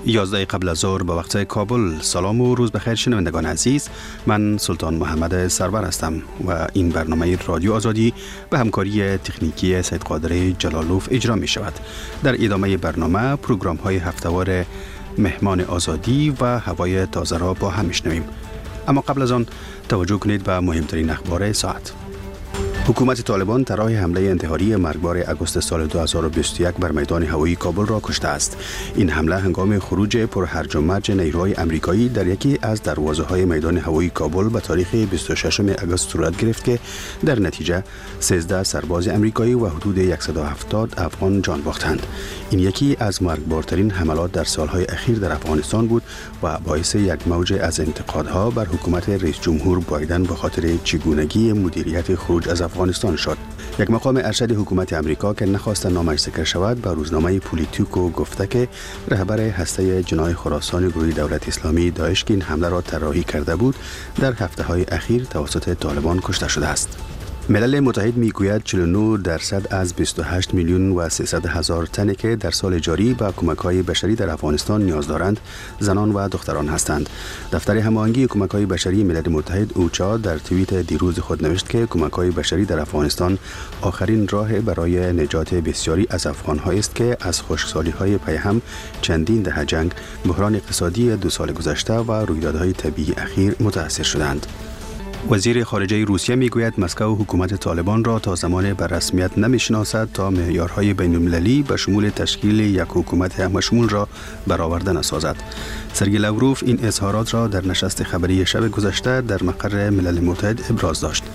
11 قبل از ظهر به وقت کابل. سلام و روز بخیر شنوندگان عزیز. من سلطان محمد سرور هستم و این برنامه رادیو آزادی به همکاری تکنیکی سید قادر جلالوف اجرا می شود. در ادامه برنامه پروگرام های هفته‌وار مهمان آزادی و هوای تازه را با هم میشنویم. اما قبل از آن توجه کنید به مهمترین اخبار ساعت. حکومت طالبان طرح حمله انتحاری مرگبار اگست سال 2021 بر میدان هوایی کابل را کشته است. این حمله هنگام خروج پر هرج و مرج نیروهای آمریکایی در یکی از دروازه‌های میدان هوایی کابل به تاریخ 26 اگست صورت گرفت که در نتیجه 13 سرباز آمریکایی و حدود 170 افغان جان باختند. این یکی از مرگبارترین حملات در سالهای اخیر در افغانستان بود و باعث یک موج از انتقادها بر حکومت رئیس جمهور بایدن به خاطر چگونگی مدیریت خروج از افغانستان شد. یک مقام ارشد حکومت آمریکا که نخواست نامش ذکر شود به روزنامه پولیتیکو گفته که رهبر هسته جناح خراسان گروه دولت اسلامی داعش که این حمله را طراحی کرده بود در هفته‌های اخیر توسط طالبان کشته شده است. ملل متحد میگوید 49% از 28 میلیون و 300 هزار تنی که در سال جاری به کمک‌های بشری در افغانستان نیاز دارند زنان و دختران هستند. دفتر هماهنگی کمک‌های بشری ملل متحد اوچا در توییت دیروز خود نوشت که کمک‌های بشری در افغانستان آخرین راه برای نجات بسیاری از افغان‌ها است که از خشکسالی‌های پیهم، چندین دهه جنگ، بحران اقتصادی 2 سال گذشته و رویدادهای طبیعی اخیر متأثر شدند. وزیر خارجه روسیه میگوید مسکو حکومت طالبان را تا زمان به رسمیت نمیشناسد تا معیارهای بین‌المللی به شمول تشکیل یک حکومت همشمول را برآورده نسازد. سرگئی لاوروف این اظهارات را در نشست خبری شب گذشته در مقر ملل متحد ابراز داشت.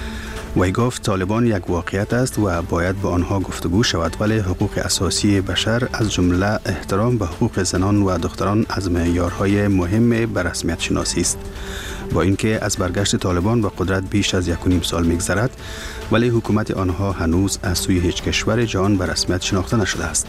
وی گفت طالبان یک واقعیت است و باید با آنها گفتگو شود، ولی حقوق اساسی بشر از جمله احترام به حقوق زنان و دختران از معیارهای مهم به رسمیت شناسی است. با اینکه از برگشت طالبان به قدرت بیش از 1.5 سال می‌گذرد، ولی حکومت آنها هنوز از سوی هیچ کشور جهان به رسمیت شناخته نشده است.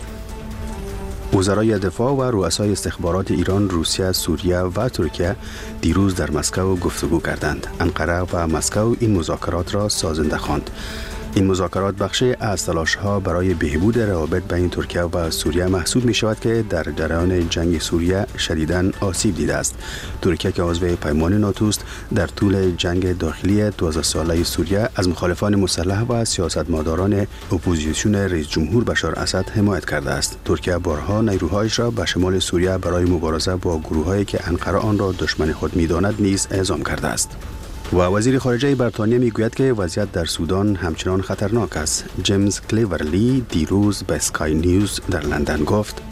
وزرای دفاع و رؤسای استخبارات ایران، روسیه، سوریه و ترکیه دیروز در مسکو گفتگو کردند. انقره و مسکو این مذاکرات را سازنده خواند. این مذاکرات بخشی از تلاش‌ها برای بهبود روابط بین ترکیه و سوریه محسوب می شود که در جریان جنگ سوریه شدیداً آسیب دیده است. ترکیه که عضو پیمان ناتو است در طول جنگ داخلی 12 ساله سوریه از مخالفان مسلح و سیاستمداران اپوزیسیون رئیس جمهور بشار اسد حمایت کرده است. ترکیه بارها نیروهایش را به شمال سوریه برای مبارزه با گروه‌هایی که انقره آن را دشمن خود می‌داند نیز اعزام کرده است. و وزیر خارجه بریتانیا میگوید که وضعیت در سودان همچنان خطرناک است. جیمز کلیورلی دیروز به اسکای نیوز در لندن گفت: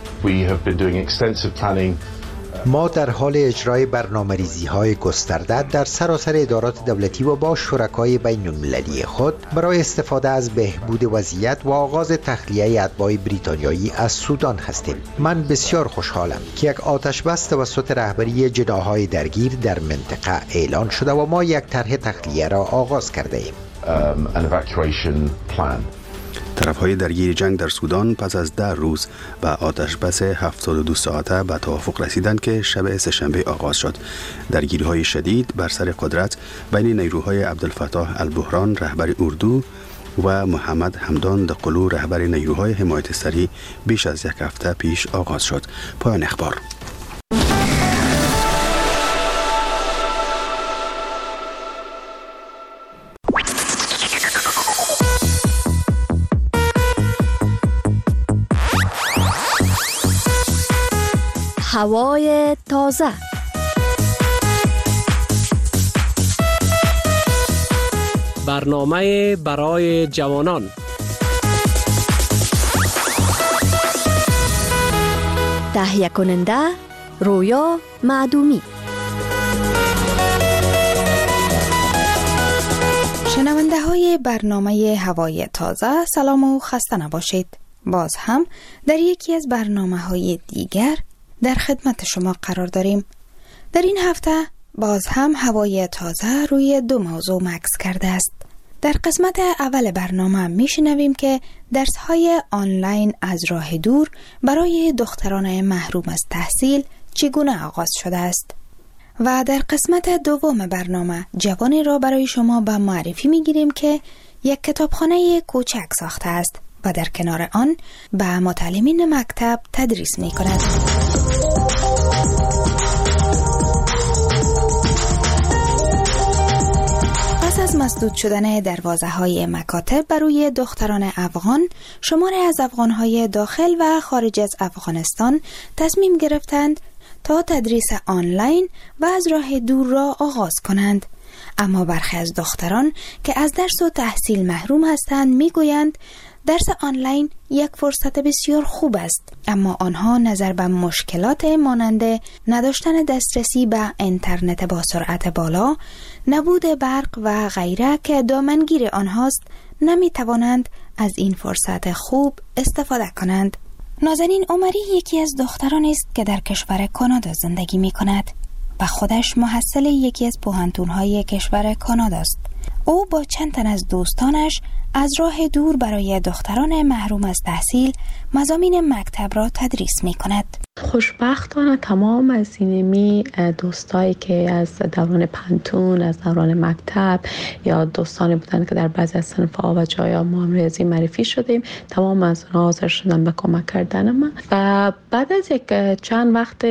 ما در حال اجرای برنامه‌ریزی‌های گسترده در سراسر ادارات دولتی و با شرکای بین‌المللی خود برای استفاده از بهبود وضعیت و آغاز تخلیه اتباع بریتانیایی از سودان هستیم. من بسیار خوشحالم که یک آتش‌بس توسط رهبری جناح‌های درگیر در منطقه اعلان شده و ما یک طرح تخلیه را آغاز کرده ایم. طرف‌های درگیر جنگ در سودان پس از 10 روز به آتش‌بس 72 ساعته به توافق رسیدند که شب سه‌شنبه آغاز شد. درگیری‌های شدید بر سر قدرت بین نیروهای عبدالفتاح البرهان رهبر اردو و محمد حمدان دقلو رهبر نیروهای حمایت سری بیش از 1 هفته پیش آغاز شد. پایان اخبار. هوای تازه. برنامه برای جوانان. تهیه کننده رویا معدومی. شنونده های برنامه هوای تازه، سلام و خسته نباشید. باز هم در یکی از برنامه های دیگر در خدمت شما قرار داریم. در این هفته باز هم هوای تازه روی 2 موضوع مکث کرده است. در قسمت اول برنامه میشنویم که درس‌های آنلاین از راه دور برای دختران محروم از تحصیل چگونه آغاز شده است. و در قسمت دوم برنامه جوانی را برای شما به معرفی میگیریم که یک کتابخانه کوچک ساخته است و در کنار آن به متعلمین مکتب تدریس میکند. مسدود شدن دروازه‌های مکاتب برای دختران افغان، شماری از افغان‌های داخل و خارج از افغانستان تصمیم گرفتند تا تدریس آنلاین و از راه دور را آغاز کنند. اما برخی از دختران که از درس و تحصیل محروم هستند میگویند درس آنلاین یک فرصت بسیار خوب است، اما آنها نظر به مشکلات مانند نداشتن دسترسی به اینترنت با سرعت بالا، نبود برق و غیره که دامنگیر آنهاست، نمی توانند از این فرصت خوب استفاده کنند. نازنین عمری یکی از دختران است که در کشور کانادا زندگی می کند و خودش محصل یکی از پوهنتون‌های کشور کانادا است. او با چند تن از دوستانش از راه دور برای دختران محروم از تحصیل مضامین مکتب را تدریس می کند. خوشبختانه تمام از اینمی دوستایی که از دوران پانتون، از دوران مکتب یا دوستانی بودن که در بعضی از صنف‌ها و جایا ما هم ریاضی معرفی شدیم، تمام از اونها حاضر شدن به کمک کردن من. و بعد از یک چند وقت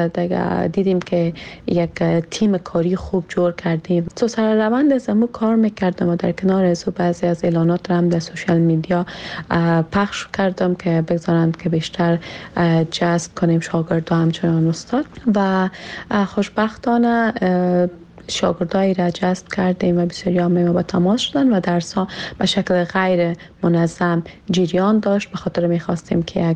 دیگه دیدیم که یک تیم کاری خوب جور کردیم. تو سر روند از امو کار میکردم و در کنار از بعضی از اعلانات هم در سوشال میدیا پخش کردم که بگذارند که بیشتر جذب کنیم شاگردا همچنان استاد. و خوشبختانه شاگردایی را جذب کردیم و بسیاری ما با تماس شدن و درس‌ها به شکل غیر منظم جریان داشت. به خاطر می‌خواستیم که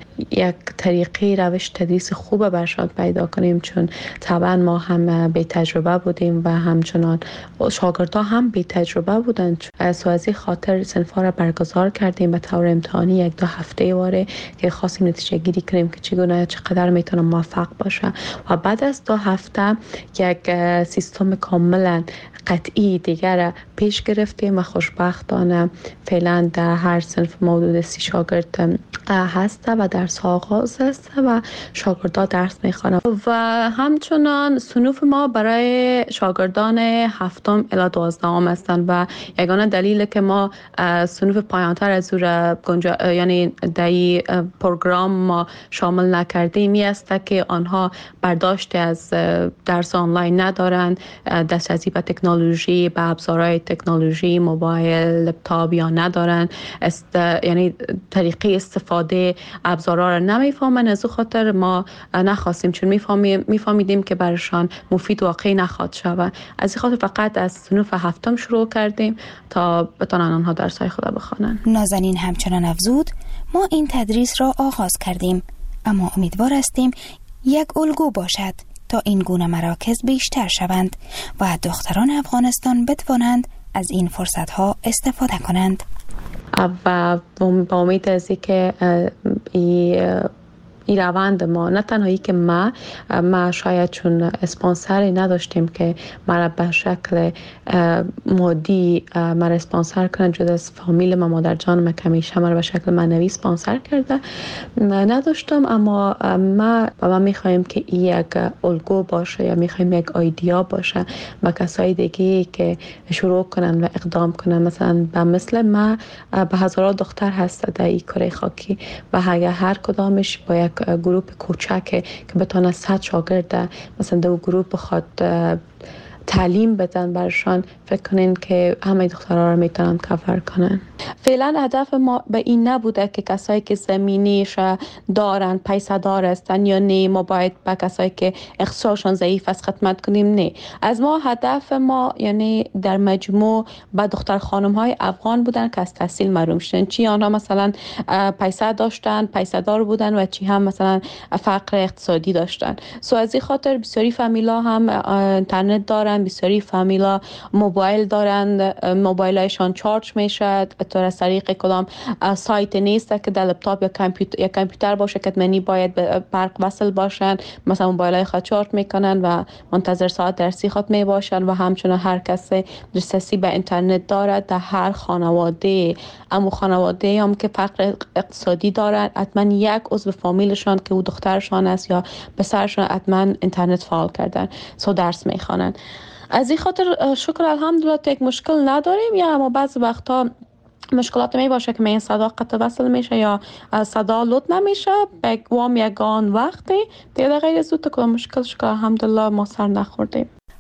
یک طریقی روش تدریس خوب برشان پیدا کنیم، چون طبعا ما هم بی تجربه بودیم و همچنان شاگردها هم بی تجربه بودند. از این خاطر صنف‌ها را برگزار کردیم به طور امتحانی 1-2 هفته واره که خواستیم نتیجه گیری کنیم که چقدر میتونه موفق باشه و بعد از 2 هفته یک سیستم کاملا قطعی دیگر پیش گرفتیم و خوشبختانه فعلا در هر صنف حدود 30 شاگرد هست و درس ها آغاز است و شاگردان درس میخوانند و همچنان صنوف ما برای شاگردان 7 الی 12 هستند و یگانه دلیل که ما صنوف پایانتر از یعنی در پروگرام ما شامل نکردیم است که آنها برداشت از درس آنلاین ندارند، دسترسی به تکنولوژی، به ابزارهای تکنولوژی، موبایل، لپتاپ یا ندارن، یعنی طریقه استفاده ابزارها را نمیفهمن. از او خاطر ما نخواستیم، چون میفهمیدیم که برشان مفید واقعی نخواهد شود. از این خاطر فقط از صنف 7 شروع کردیم تا بتونن آنها درس‌های خود بخوانند. نازنین همچنان افزود ما این تدریس را آغاز کردیم، اما امیدوار هستیم یک الگو باشد تا این گونه مراکز بیشتر شوند و دختران افغانستان بتوانند از این فرصت‌ها استفاده کنند. و با امید از اینکه این روند ما نه تنهایی که ما شاید چون اسپانسری نداشتیم که مرا به شکل مادی مرا اسپانسر کنند، جدا از فامیل ما، مادر جانم که همیشه مرا به شکل معنوی اسپانسر کرده نداشتم، اما ما میخوایم که این یک الگو باشه یا میخوایم یک ایده باشه و کسای دیگه که شروع کنن و اقدام کنن. مثلا مثل ما به هزاران دختر هست در این کره خاکی و اگر هر کدامش با یک گروه کوچک که بتونه 100 شاگرد مثلا دو گروه بخواد تعلیم بدن برشان، فکر کنین که همه دخترها رو میتونن کفر کنن. فعلا هدف ما به این نبوده که کسایی که زمینیش دارن، پیسه دار هستن یا نه، ما باید به کسایی که اقتصادشان ضعیف است خدمت کنیم. نه، از ما هدف ما یعنی در مجموع به دختر خانم های افغان بودن که از تحصیل محروم شدن، چی آنها مثلا پیسه داشتن، پیسه دار بودن و چی هم مثلا فقر اقتصادی داشتن. از این خاطر بسیاری فامیلا هم اینترنت دارن، بسیاری فامیلا موبایل دارن، موبایلایشان چارج میشه از طریق کدام سایت نیست که در لپتاپ یا کامپیوتر باشه که منی باید به برق وصل باشن. مثلا موبایلای خود چارج میکنن و منتظر ساعت درسی خود می باشن و همچنان هر کسی دسترسی به اینترنت دارد در هر خانواده. اما خانواده هم که فقر اقتصادی دارد حتما یک عضو فامیلشان که او دخترشان است یا پسرشان حتما اینترنت فعال کردن، درس میخوانن. از این خاطر شکر الحمدلله یک مشکل نداریم، یا اما بعضی وقتا مشکلات می باشه که این صدا قطع وصل میشه یا صدا لود نمیشه بگوام یگان وقتی دیگه غیر از اون تا مشکل شکر الحمدلله ما سر نخوردیم.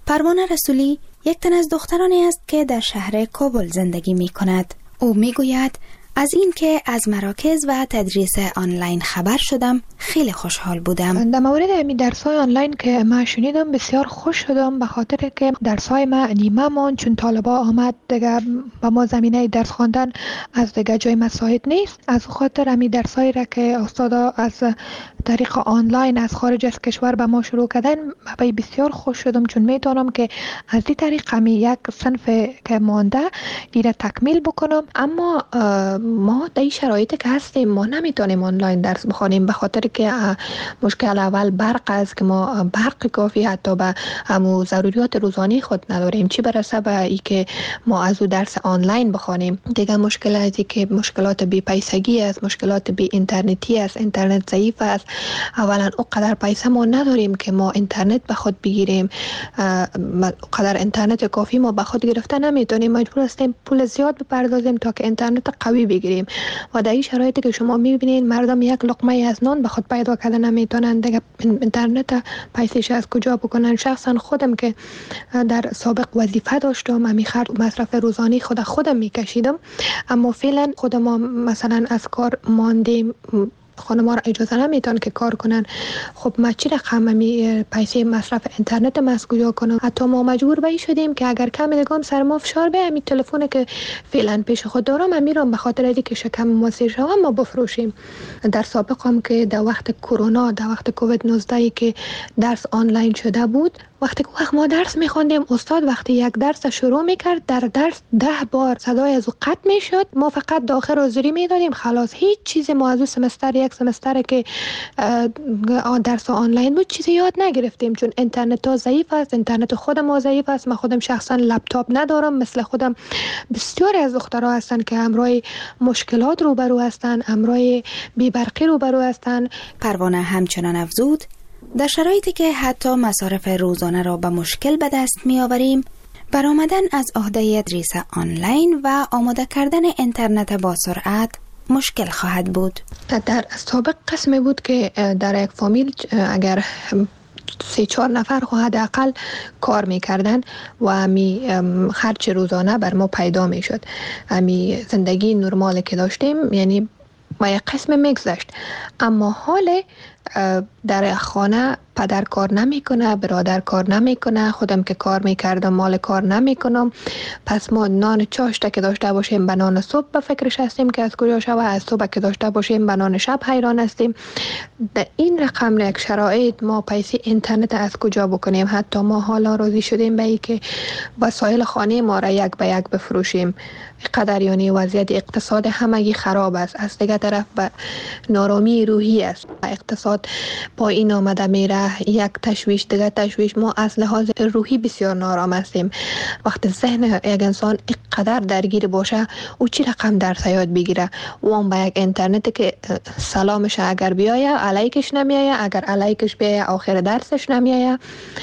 پروانه رسولی یک تن از دخترانی است که در شهر کابل زندگی می کند. او می گوید از این که از مراکز و تدریس آنلاین خبر شدم خیلی خوشحال بودم. در مورد امی درس‌های آنلاین که من شنیدم بسیار خوش شدم، به خاطر که درس‌های ما نیمه ماند چون طالبا آمد دیگه با ما زمینه درس خواندن از دیگه جای مساعد نیست. از خاطر امی درس‌هایی را که استادا از طریق آنلاین از خارج از کشور به ما شروع کردن بسیار خوش شدم، چون میتونم که از این طریق امی یک صنف که مانده ایره تکمیل بکنم. اما ما در این شرایطی که هستیم ما نمیتونیم آنلاین درس بخوانیم، به خاطر که مشکل اول برق است که ما برق کافی حتی به همو ضروریات روزانه خود نداریم، چی برسه به ای که ما از او درس آنلاین بخوانیم. دیگه مشکلاتی که مشکلات بی پیسگی است، مشکلات بی اینترنتی است، اینترنت ضعیف است. اولا اونقدر پیسه ما نداریم که ما اینترنت به خود بگیریم، اونقدر اینترنت کافی ما به خود گرفته نمیتونیم، مجبور هستیم پول زیاد بپردازیم تا که اینترنت قوی بگیریم. و در این شرایطی که شما میبینید مردم یک لقمه از نان به خود پیدا کردن نمیتونن، دیگه اینترنت پیسش از کجا بکنن؟ شخصا خودم که در سابق وظیفه داشتم، امی مصرف روزانه خودم میکشیدم، اما فعلا خود ما مثلا از کار ماندیم، خانم‌ها را اجازه نمیتون که کار کنن. خب ما چی رقم پیسه مصرف اینترنت ما از کجا کنم؟ حتی ما مجبور به این شدیم که اگر کم دیگه سر ما فشار بیاد، می تلفن که فعلا پیش خود دارم امیرم به خاطر اینکه شکم ما سیر شوم ما بفروشیم. در سابق هم که در وقت کرونا، در وقت کووید 19 که درس آنلاین شده بود، وقتی که ما درس می‌خوندیم استاد وقتی یک درس شروع می‌کرد در درس 10 بار صدای از او قطع می‌شد، ما فقط داخل حاضری می‌دادیم خلاص، هیچ چیزی ما از اون سمستر یک سمستر که درس آنلاین بود چیزی یاد نگرفتیم، چون اینترنت ها ضعیف است، اینترنت خود ما ضعیف است. من خودم شخصا لپتاپ ندارم، مثل خودم بسیاری از دخترها هستن که همراه مشکلات روبرو هستن، همراه بی‌برقی روبرو هستن. پروانه همچنان افزود در شرایطی که حتی مصارف روزانه را به مشکل به دست می آوریم، برآمدن از عهده تدریس آنلاین و آماده کردن اینترنت با سرعت مشکل خواهد بود. در سابق قسمی بود که در یک فامیل اگر 3-4 نفر حداقل کار میکردن و همی خرج روزانه بر ما پیدا میشد، همی زندگی نرمال که داشتیم یعنی ما یک قسم میگذشت. اما حال در خانه پدر کار نمیکنه، برادر کار نمیکنه، خودم که کار میکردم مال کار نمیکنم، پس ما نان چاشته که داشته باشیم به نان صبح به فکرش هستیم که از کجا شوه، از صبح که داشته باشیم به نان شب حیران هستیم. در این رقم یک شرایط ما پیسه اینترنت از کجا بکنیم؟ حتی ما حالا راضی شدیم به ای که وسایل خانه ما را یک به یک بفروشیم. قدر یعنی وضعیت اقتصاد همگی خراب است، از دیگه طرف به نارامی روحی است، اقتصاد پایین آمده میره، یک تشویش دیگه تشویش. ما از لحاظ روحی بسیار نارام هستیم. وقتی ذهن یک انسان اینقدر درگیر باشه او چی رقم درس یاد بگیره؟ اون با یک اینترنت که سلامش اگر بیایه علیکش نمیایه، اگر علیکش بیایه آخر درسش نمیایه،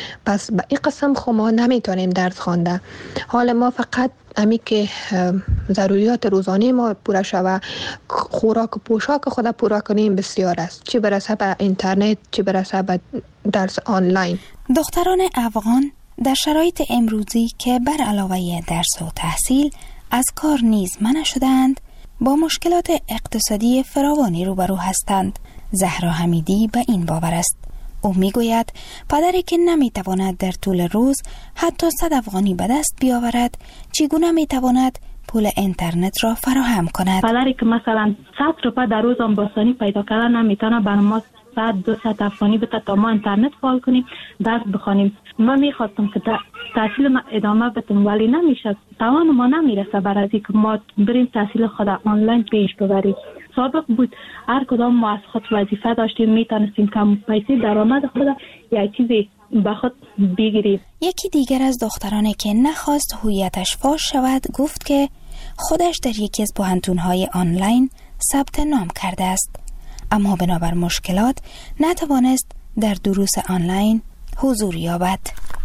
پس به این قسم خو ما نمیتونیم درس خوانده. حال ما فقط امی که ضروریات روزانه ما پوره شوه، خوراک و پوشاک خود پوره کنیم بسیار است، چی برسه به اینترنت، چی برسه به درس آنلاین. دختران افغان در شرایط امروزی که بر علاوه درس و تحصیل از کار نیز منع شدند، با مشکلات اقتصادی فراوانی روبرو هستند. زهرا حمیدی به این باور است. او میگوید پدری که نمیتواند در طول روز حتی 100 افغانی به دست بیاورد، چگونه میتواند پول اینترنت را فراهم کند؟ پدری که مثلا 100 روپیه در روز هم باسانی پیدا کردن نمیتونه، برای ما 100-200 افغانی بده تا ما اینترنت فعال کنیم درس بخوانیم. من میخواستم که تحصیل ما ادامه بدم ولی نمیشه، توان ما نمیرسه برای اینکه ما بریم تحصیل خود آنلاین پیش ببریم. سابق بود هر کدام ما از خود وظیفه داشتیم، میتونستیم کم پیسه درآمد خود یک چیزی به خود بگیریم. یکی دیگر از دخترانی که نخواست هویتش فاش شود گفت که خودش در یکی از پوهنتون‌های آنلاین ثبت نام کرده است، اما بنابر مشکلات نتوانست در دروس آنلاین حضور یابد.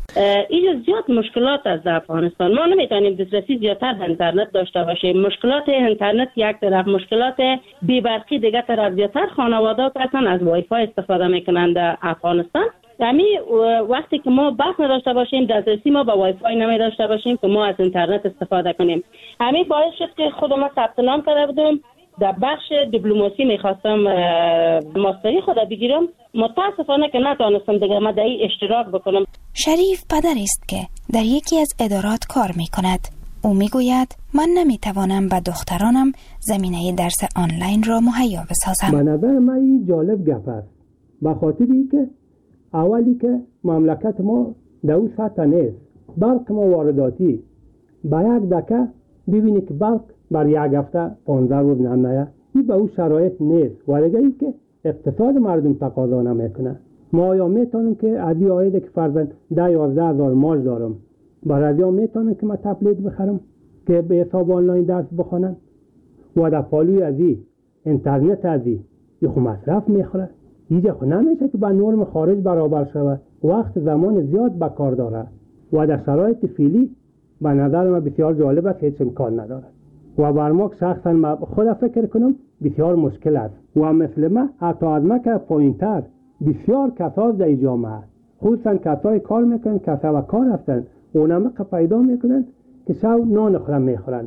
اینجا زیاد مشکلات از افغانستان، ما نمیتونیم دسترسی زیادتر به اینترنت داشته باشیم. مشکلات اینترنت یک طرف، مشکلات بی‌برقی دیگه طرف. زیادتر خانواده‌ها که اصلا از وای فای استفاده میکنند در افغانستان وقتی که ما برق نداشته باشیم، دسترسی ما به وای فای نمی داشته باشیم که ما از اینترنت استفاده کنیم. همین باعث شد که خود ما ثبت نام کرده بودم در بخش دیپلماسی میخواستم ماستری خود بگیرم. متاسفانه که نتونستم دیگه ما در این اشتراک بکنم. شریف پدری است که در یکی از ادارات کار میکند. او میگوید من نمیتوانم به دخترانم زمینه درس آنلاین را مهیا بسازم. به نظر من این جالب گپ است، به خاطری که اولی که مملکت ما در اون سطح نیست. برق ما وارداتی، با یک دکه ببینی که برق بر یک هفته 15 روز نمیاد. این به اون شرایط نیست و دیگه ای که اقتصاد مردم تقاضا نمیکنه. ما آیا میتونیم که از این عاید که فرضاً 10-11 هزار معاش دارم، برای آیا میتونم که من تبلیت بخرم که به حساب آنلاین درس بخونم و در پالوی از این اینترنت از این خو مصرف میخوره. اینجا خو نمیشه که با نرم خارج برابر شود. وقت زمان زیاد به کار داره و در شرایط فعلی به نظر من بسیار جالب است، هیچ امکان نداره و بر ما شخصا خود فکر کنم بسیار مشکل است و مثل من حتی از من که پایین‌تر بسیار کسا در جامعه خصوصا کسای کار میکنن، کسا و کار هستن، اونم که پیدا میکنن که شب نان خورم میخورن.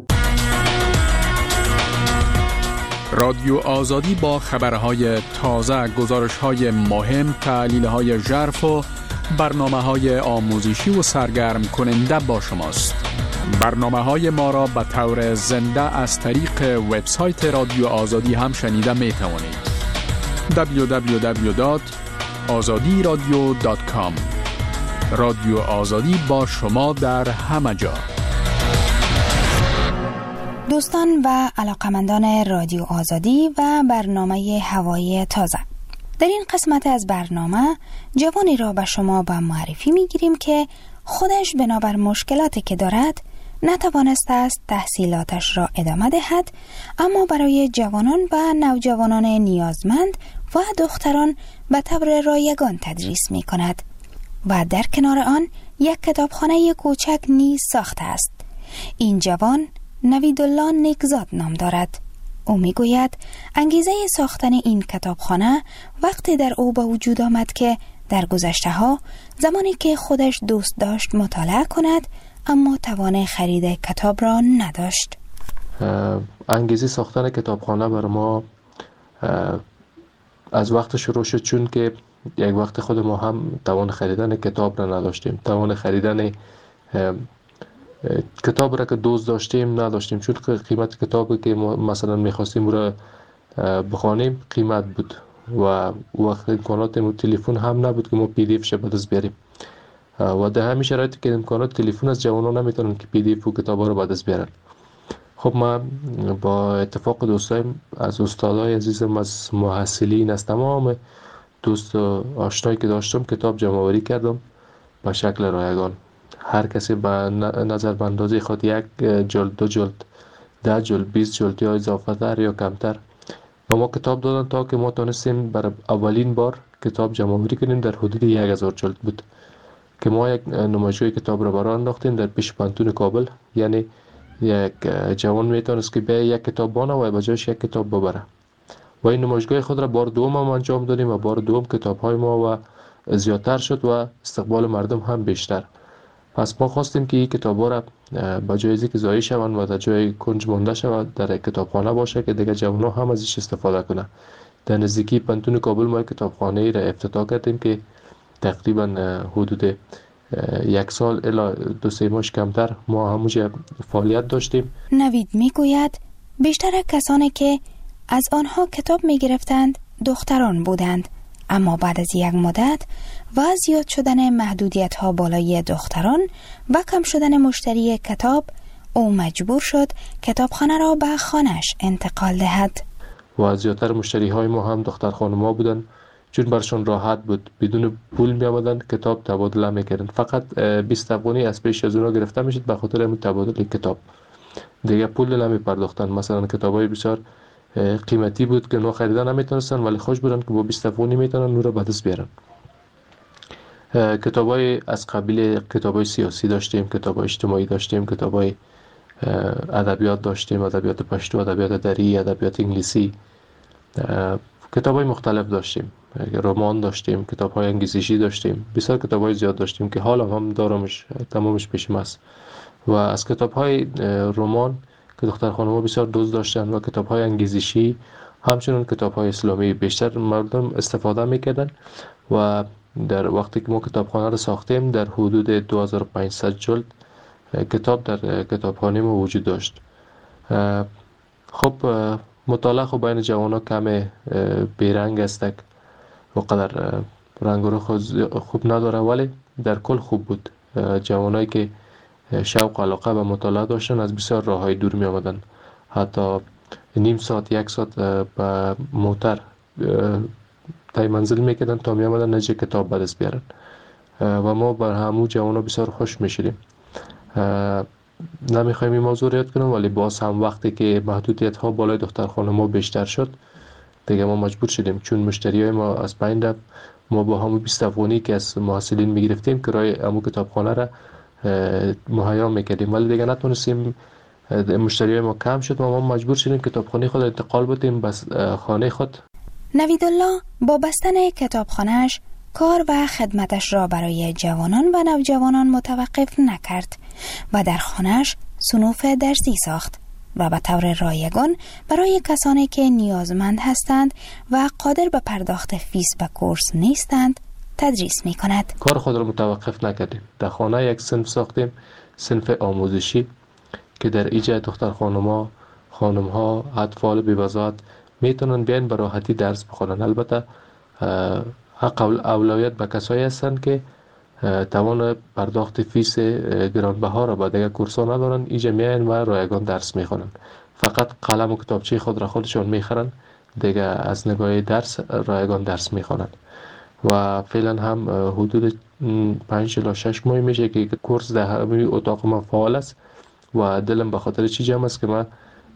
رادیو آزادی با خبرهای تازه، گزارش‌های مهم، تحلیل‌های ژرف و برنامه‌های آموزشی و سرگرم کننده با شماست. برنامه‌های ما را به طور زنده از طریق وبسایت رادیو آزادی هم شنیده می‌توانید. www.azadiradio.com. رادیو آزادی با شما در همه جا. دوستان و علاقمندان رادیو آزادی و برنامه هوای تازه، در این قسمت از برنامه جوانی را به شما به معرفی میگیریم که خودش بنابر مشکلاتی که دارد نتوانسته است تحصیلاتش را ادامه دهد، اما برای جوانان و نوجوانان نیازمند و دختران به طور رایگان تدریس می کند و در کنار آن یک کتابخانه کوچک نیز ساخته است. این جوان نویدالله نیکزاد نام دارد. او می گوید انگیزه ساختن این کتابخانه وقتی در او به وجود آمد که در گذشته ها زمانی که خودش دوست داشت مطالعه کند اما توان خرید کتاب را نداشت. انگیزه ساختن کتابخانه بر ما از وقت شروع شد، چون که یک وقت خود ما هم توان خریدن کتاب را نداشتیم. توان خریدن کتاب را که دوست داشتیم نداشتیم، چون قیمت کتابی که ما مثلا میخواستیم را بخوانیم قیمت بود و وقت امکانات تلفن هم نبود که ما پی دی اف ش به دست بیاریم و در همین شرایطی که امکانات تلفن از جوانان نمیتونن که پی دی اف و کتابا رو به دست بیارن. خب من با اتفاق دوستایم از استادای عزیزم، از محصلین، از تمام دوست و آشنایی که داشتم کتاب جمع آوری کردم به شکل رایگان. هر کسی به نظر به اندازه خود 1 جلد، 2 جلد، 10 جلد، 20 جلد یا اضافه تر یا کمتر و ما کتاب دادن تا که ما تونستیم برای اولین بار کتاب جمع آوری کنیم. در حدود 1000 جلد بود که ما یک نمایشگاه کتاب را برای انداختیم در پیش پانتون کابل. یعنی یک جوان میتونست که به یک کتاب بانه و به جایش یک کتاب ببره و این نمایشگاه خود را بار دوم هم انجام دادیم و بار دوم کتاب های ما و زیادتر شد و استقبال مردم هم بیشتر. پس ما خواستیم که این کتاب ها را به جای اینکه ضایع شوند و در جای کنج مانده شود در کتابخانه باشه که دیگه جوان ها هم ازش استفاده کنه. در نزدیکی پانتون کابل ما کتابخانه را افتتاح کردیم که تقریبا حدود 1 سال الی 2-3 ماه کمتر ما همونجا فعالیت داشتیم. نوید میگوید بیشتر کسانی که از آنها کتاب میگرفتند دختران بودند، اما بعد از یک مدت و زیاد شدن محدودیت ها بالای دختران و کم شدن مشتری کتاب، او مجبور شد کتابخانه را به خانه‌اش انتقال دهد. و زیادتر مشتری های ما هم دختر خانم‌ها بودند، چون برشون راحت بود، بدون پول می آمدن کتاب تبادله میکردن. فقط 20 افغانی از پیش از اونا گرفته میشد به خاطر همین تبادل کتاب، دیگه پول نمی پرداختن. مثلا کتابای بسیار قیمتی بود که نو خریدن نمیتونستن ولی خوش بودن که با 20 افغانی میتونن اون رو به دست بیارن. کتابای از قبیل کتابای سیاسی داشتیم، کتابای اجتماعی داشتیم، کتابای ادبیات داشتیم، ادبیات پشتو، ادبیات دری، ادبیات انگلیسی، کتاب‌های مختلف داشتیم، رمان داشتیم، کتاب‌های انگیزشی داشتیم، بسیار کتاب‌های زیاد داشتیم که حالا هم دارمش، تمامش پیشم است. و از کتاب‌های رمان که دختر خانم‌ها بسیار دوست داشتن و کتاب‌های انگیزشی همچنین کتاب‌های اسلامی بیشتر مردم استفاده می‌کردن. و در وقتی که ما کتابخانه رو ساختیم در حدود 2500 جلد کتاب در کتابخانه ما وجود داشت. خب مطالعه خب بین جوان‌ها کم بیرنگ است، و قدر رنگ و رخ خوب نداره، ولی در کل خوب بود. جوانایی که شوق و علاقه به مطالعه داشتن از بسیار راه‌های دور می آمدن، حتی نیم ساعت یک ساعت به موتر تای منزل میکردن تا می آمدن نجه کتاب به دست بیارن و ما بر همو جوانا بسیار خوش میشدیم. نمیخوایم این موضوع رو یاد کنم، ولی باز هم وقتی که محدودیت ها بالای دخترخانه ما بیشتر شد دیگه ما مجبور شدیم، چون مشتری های ما از بین رفت. ما با همون 20 افغانی که از محصلین میگرفتیم کرایه همون کتابخانه را مهیا میکردیم، ولی دیگه نتونستیم، مشتری های ما کم شد و ما مجبور شدیم کتابخانه خود انتقال بدیم به خانه خود. نویدالله با بستن کتابخانه‌اش کار و خدمتش را برای جوانان و نوجوانان متوقف نکرد و در خانه‌اش صنوف درسی ساخت و به طور رایگان برای کسانی که نیازمند هستند و قادر به پرداخت فیس به کورس نیستند تدریس می کند. کار خود را متوقف نکردیم. در خانه یک صنف ساختیم، صنف آموزشی که در ایجاد دختر خانم‌ها اطفال بی‌وضاحت میتونن بیان به راحتی درس بخونن. البته حق اولویت به کسایی هستند که توان پرداخت فیس گرانبها را با دیگر کورس‌ها ندارن، اینجا میان و رایگان درس میخونن. فقط قلم و کتابچه خود را خودشون میخرن، دیگه از نگاه درس رایگان درس میخونن. و فعلا هم حدود 5 الی 6 ماه میشه که کورس در همین اتاق ما فعال است و دلم به خاطر چی جمع است که من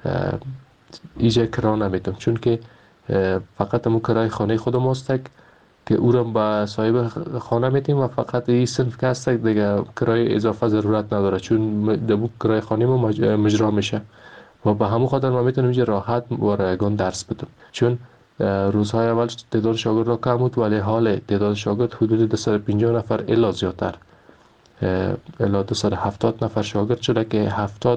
ایجا کرا نمیتونم، چون که فقط همون کرای خانه خود ماست که او را به صاحب خانه میتیم و فقط این صنف که هست دیگه کرای اضافه ضرورت نداره، چون دبو کرای خانه ما مجرا میشه و به همون خاطر ما میتونیم اینجا راحت و رایگان درس بدیم. چون روزهای اول تعداد شاگرد را کم بود، ولی حال تعداد شاگرد حدود 250 نفر الا زیادتر، الا 270 نفر شاگرد شده که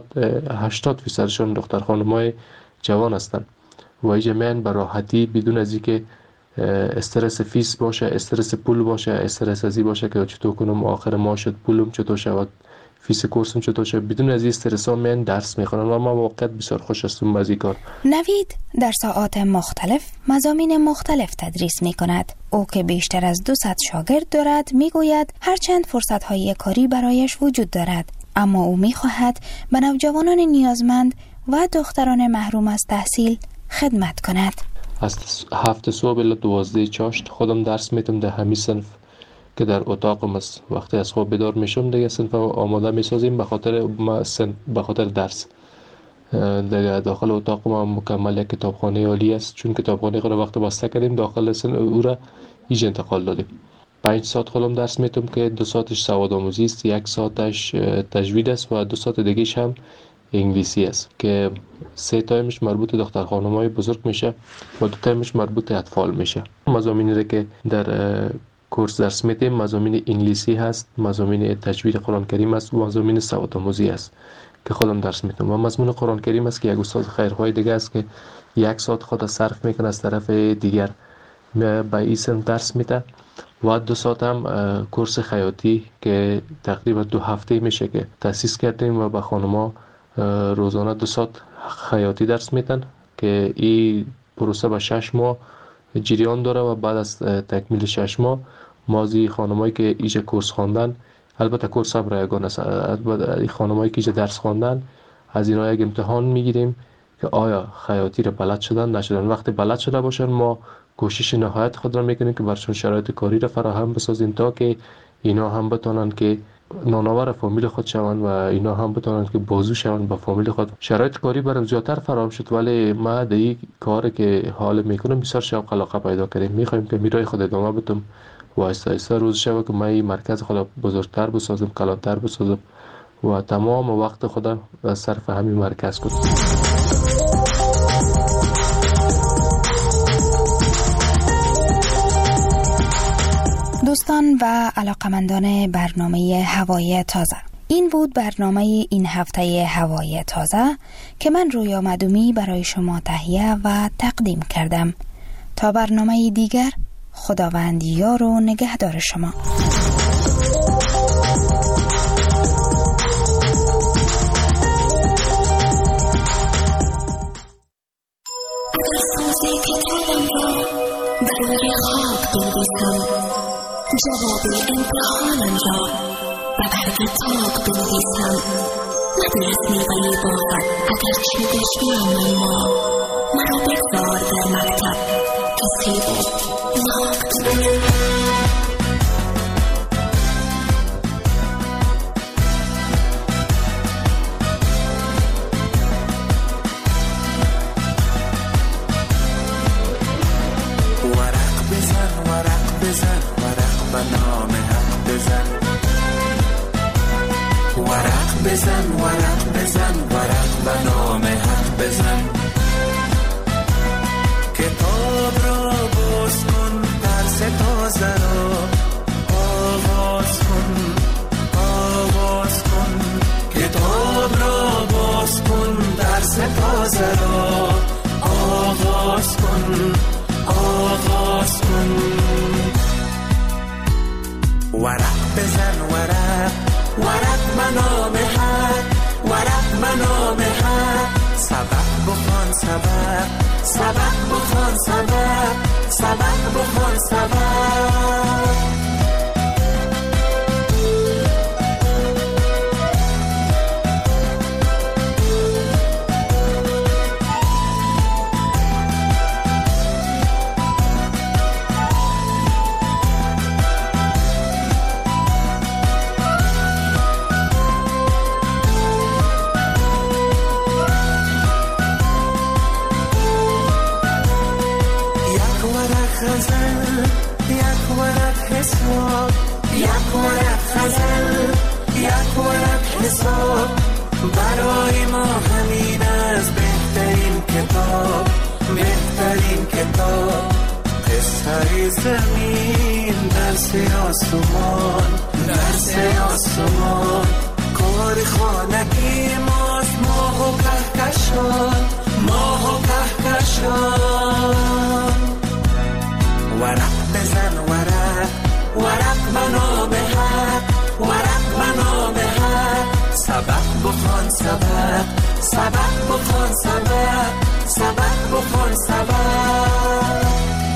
80% دختر خانم‌های جوان هستند و اینجا میان به راحتی بدون از اینکه استرس فیس باشه، استرس پول باشه، استرس ازی باشه که چطور کنم آخر ماه شد پولم چطور شود، فیس کورسم چطور شد، بدون از این استرس ها میان درس میخونن و ما واقعا بسیار خوش هستم از این کار. نوید در ساعات مختلف مضامین مختلف تدریس میکند. او که بیشتر از 200 شاگرد دارد میگوید هرچند فرصت های کاری برایش وجود دارد، اما او میخواهد به نوجوانان نیازمند و دختران محروم از تحصیل خدمت کند. از 7 صبح الی 12 چاشت خودم درس میتم در همین صنف که در اتاقم است. وقتی از خواب بیدار میشم دیگه صنف آماده میسازیم به خاطر درس. دیگه داخل اتاق ما مکمل یک کتابخانه عالی است، چون کتابخانه خود وقت بسته کردیم داخل او را ایج انتقال دادیم. 5 ساعت خودم درس میتم که 2 ساعتش سواد آموزی است، 1 ساعتش تجوید است و 2 ساعت دیگه‌ش هم انگلیسی است که 3 تایمش مربوط دختر خانم‌های بزرگ میشه و 2 تایمش مربوط اطفال میشه. مضامینی را که در کورس درس میدیم مضامین انگلیسی هست، مضامین تجوید قرآن کریم است و مضامین سواد آموزی است که خودم درس میدم. و مضمون قرآن کریم است که یک استاد خیرخواه دیگه است که 1 ساعت خود صرف میکنه از طرف دیگر به این صنف درس میده و 2 ساعت هم کورس خیاطی که تقریبا 2 هفته میشه که تأسیس کردیم و به خانم‌ها روزانه 2 ساعت خیاطی درس میدن که این پروسه به 6 ماه جریان داره و بعد از تکمیل 6 ماه مازی خانمایی که ایجا کورس خواندن، البته کورس هم رایگان است، البته خانمایی که ایجا درس خواندن از اینا یک امتحان میگیریم که آیا خیاطی را بلد شدن نشدن. وقتی بلد شده باشن ما کوشش نهایت خود را میکنیم که برشون شرایط کاری را فراهم بسازیم تا که اینا هم بتونن که نانآور فامیل خود شوند و اینا هم بتونن که بازو شوند با فامیل خود. شرایط کاری برام زیادتر فراهم شد، ولی ما در این کاری که حال میکنم بسیار شوق علاقه پیدا کردیم. میخوایم که میرای خود ادامه بدم و آهسته روز شب که ما این مرکز خود بزرگتر بسازم، کلانتر بسازم و تمام وقت خود صرف همین مرکز کنم. دوستان و علاقمندان برنامه هوای تازه، این بود برنامه این هفته هوای تازه که من رویا معدومی برای شما تهیه و تقدیم کردم. تا برنامه دیگر، خداوند یار و نگهدار شما. جواب امتحانم را و بر کتاب بنویسم، ندارد میوه باغت اگرچه دشمنم ما، مرا بگذار در مکتب تصحیح نقد. بزن ورق و نام حق بزن، کتاب را باز کن، درس تازه را آغاز کن، کتاب را باز کن، درس تازه را آغاز کن. ورق بزن ورق منام حق، ورق منام حق، سبق بخوان سبق بخوان سبق بخوان سبق. یک ورق غزل، یک ورق حساب، برای ما همین از بهترین کتاب، قصه زمین درس آسمان، کار خانگی ماست، ماه و کهکشان. ورق بزن ورق منام حق، ورق منام حق، سبق بخوان سبق بخوان سبق بخوان سبق.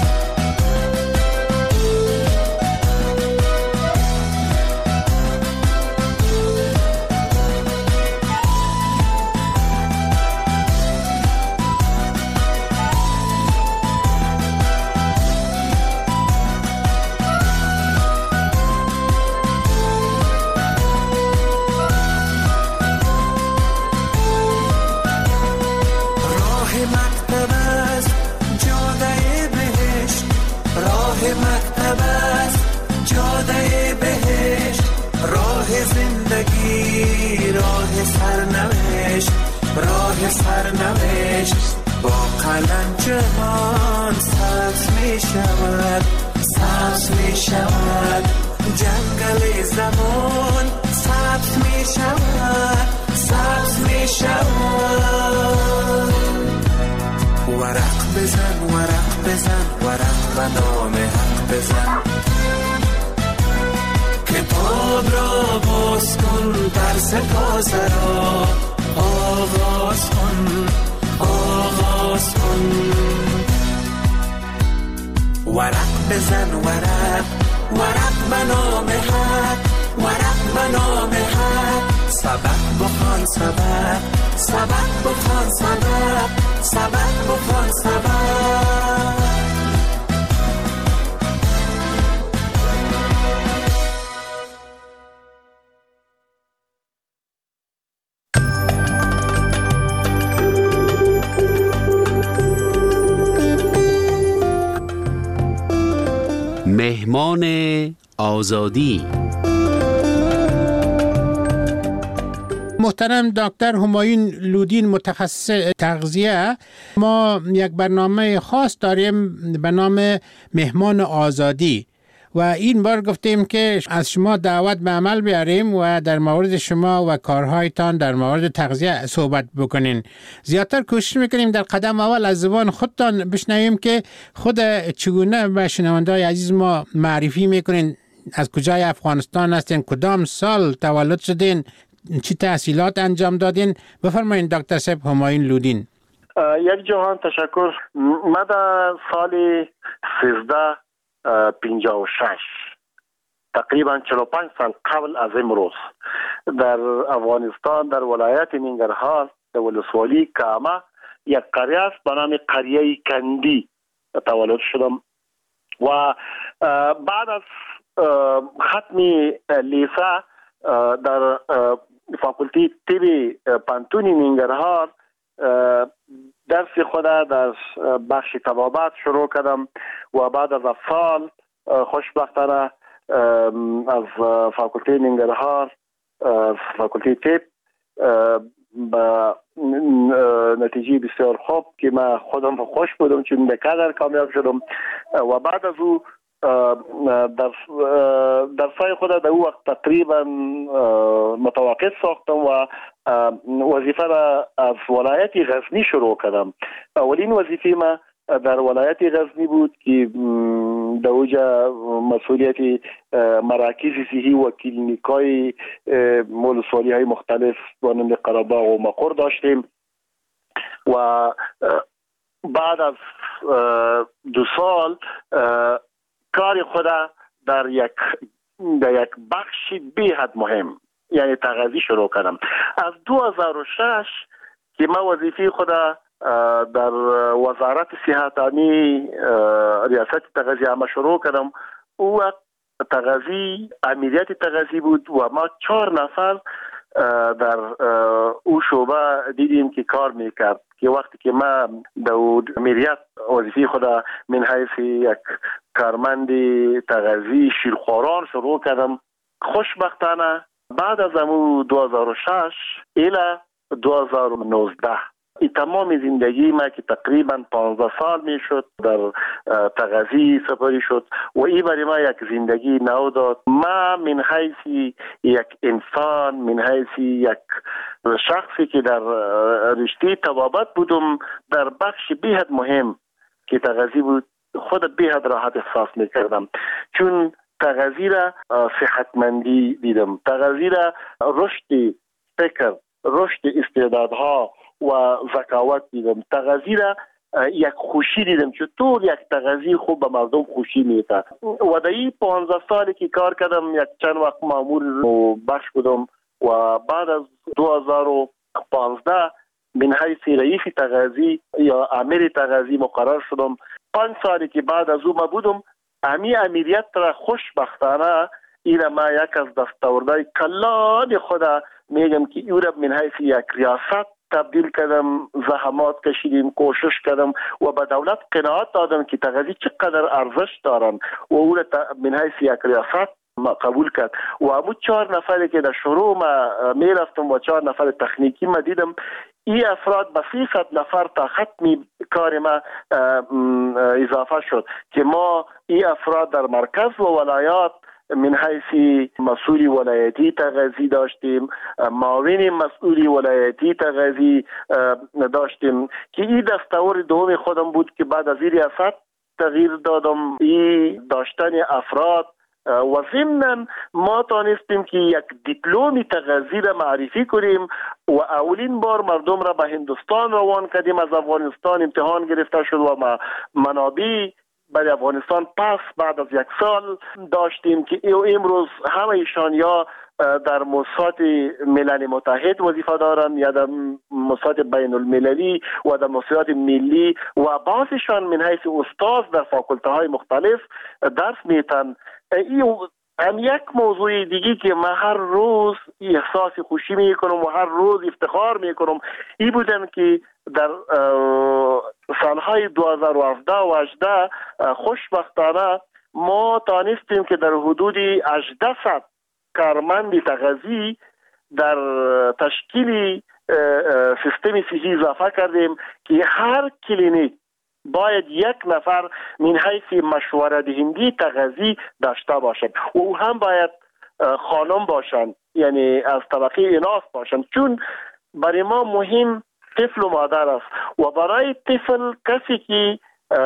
راه سرنوشت با قلم جهان سبز می شود، جنگل زمان سبز می شود. ورق بزن ورق و نام حق بزن، کتاب را باز کن، درس تازه را آغاز کن. ورق بزن ورق منام حق، ورق منام حق، سبق بخوان سبق بخوان سبق بخوان سبق. مهمان آزادی. محترم دکتر همایون لودین، متخصص تغذیه، ما یک برنامه خاص داریم به نام مهمان آزادی و این بار گفتیم که از شما دعوت به عمل بیاریم و در مورد شما و کارهایتان در مورد تغذیه صحبت بکنین. زیادتر کوشش میکنیم در قدم اول از زبان خودتان بشنویم که خود چگونه به شنونده‌های عزیز ما معرفی میکنین، از کجای افغانستان هستین، کدام سال تولد شدین، چی تحصیلات انجام دادین. بفرمایید دکتر صاحب همایون لودین. یک جهان تشکر. من در سال 1356 تقریبا 45 سال قبل از امروز در افغانستان در ولایت ننگرهار در ولسوالی کامه یک قریه است به نام قریه کندی تولد شدم و بعد از ختم لیسه در فاکولته طب پانتون ننگرهار درس خود در بخش طبابت شروع کردم و بعد از سال خوشبختانه از فاکولته ننگرهار فاکولته طب با نتیجه بسیار خوب که من خودم خوش بودم چون بقدر کامیاب شدم و بعد از او درسای خود در او وقت تقریبا متوقف ساختم و وظیفه را از ولایت غزنی شروع کردم. اولین وظیفه ما در ولایت غزنی بود که در اوجا مسئولیت مراکز صحی و کلینیکای ولسوالی های مختلف مانند قره‌باغ و مقر داشتیم و بعد از 2 سال کار خود در یک بخش بی‌حد مهم یعنی تغذیه شروع کردم. از 2006 که من وظیفه خود در وزارت صحتانی ریاست تغذیه ما شروع کردم. او وقت تغذیه امنیت تغذیه بود و ما 4 نفر در او شعبه دیدیم که کار میکرد که وقتی که ما در امنیت وظیفه خود من حیث یک کارمند تغذیه شیرخواران شروع کردم. خوشبختانه بعد از امو 2006 الی 2019 این تمام زندگی ما که تقریبا 15 سال می شد در تغذیه سپری شد و این برای ما یک زندگی نو داد. ما من حیث یک انسان، من حیث یک شخصی که در رشته طبابت بودم در بخش بی‌حد مهم که تغذیه بود خود بی‌حد راحت احساس می کردم چون تغذیه را صحتمندی دیدم، تغذیه را رشد فکر، رشد استعدادها و ذکاوت دیدم، تغذیه را یک خوشی دیدم که طول یک تغذیه خوب به مردم خوشی میده و در این 15 سالی که کار کردم یک چند وقت مامور بخش بودم و بعد از 2015 من حیث رئیس تغذیه یا امیر تغذیه مقرر شدم. 5 سالی که بعد از او ما بودم امیریت را خوشبختانه این ما یک از دستاوردهای کلان خدا میگم که او را من حیث یک ریاست تبدیل کردم، زحمات کشیدیم، کوشش کردم و به دولت قناعت دادم که تغذیه چقدر ارزش دارن و او را من حیث یک ریاست ما قبول کرد و همون 4 نفری که در شروع ما میرفتم و 4 نفر تکنیکی ما دیدم این افراد به 300 نفر تا ختم کار ما اضافه شد که ما این افراد در مرکز و ولایات من حیث مسئول ولایتی تغذیه داشتیم، معاون مسئول ولایتی تغذیه داشتیم که این دستور دوم خودم بود که بعد از این ریاست تغییر دادم. این داشتن افراد و ضمناً ما تانستیم که یک دیپلم تغذیه را معرفی کنیم و اولین بار مردم را به هندوستان روان کردیم. از افغانستان امتحان گرفته شد و منابع برای افغانستان پس بعد از 1 سال داشتیم که امروز همه ایشان یا در موسسات ملل متحد وظیفه دارند یا در موسسات بین المللی و در موسسات ملی و بعضیشان من حیث استاد در فاکولته های مختلف درس میتن. هم یک موضوع دیگه که من هر روز احساس خوشی میکنم و هر روز افتخار میکنم این بودن که در سالهای 2017 و 18 خوشبختانه ما تانستیم که در حدود 1800 کارمند تغذیه در تشکیل سیستم صحی اضافه کردیم که هر کلینیک باید یک نفر من حیث مشوره دهنده تغذیه داشته باشد و او هم باید خانم باشند، یعنی از طبقه اناث باشند، چون برای ما مهم طفل و مادر است و برای طفل کسی که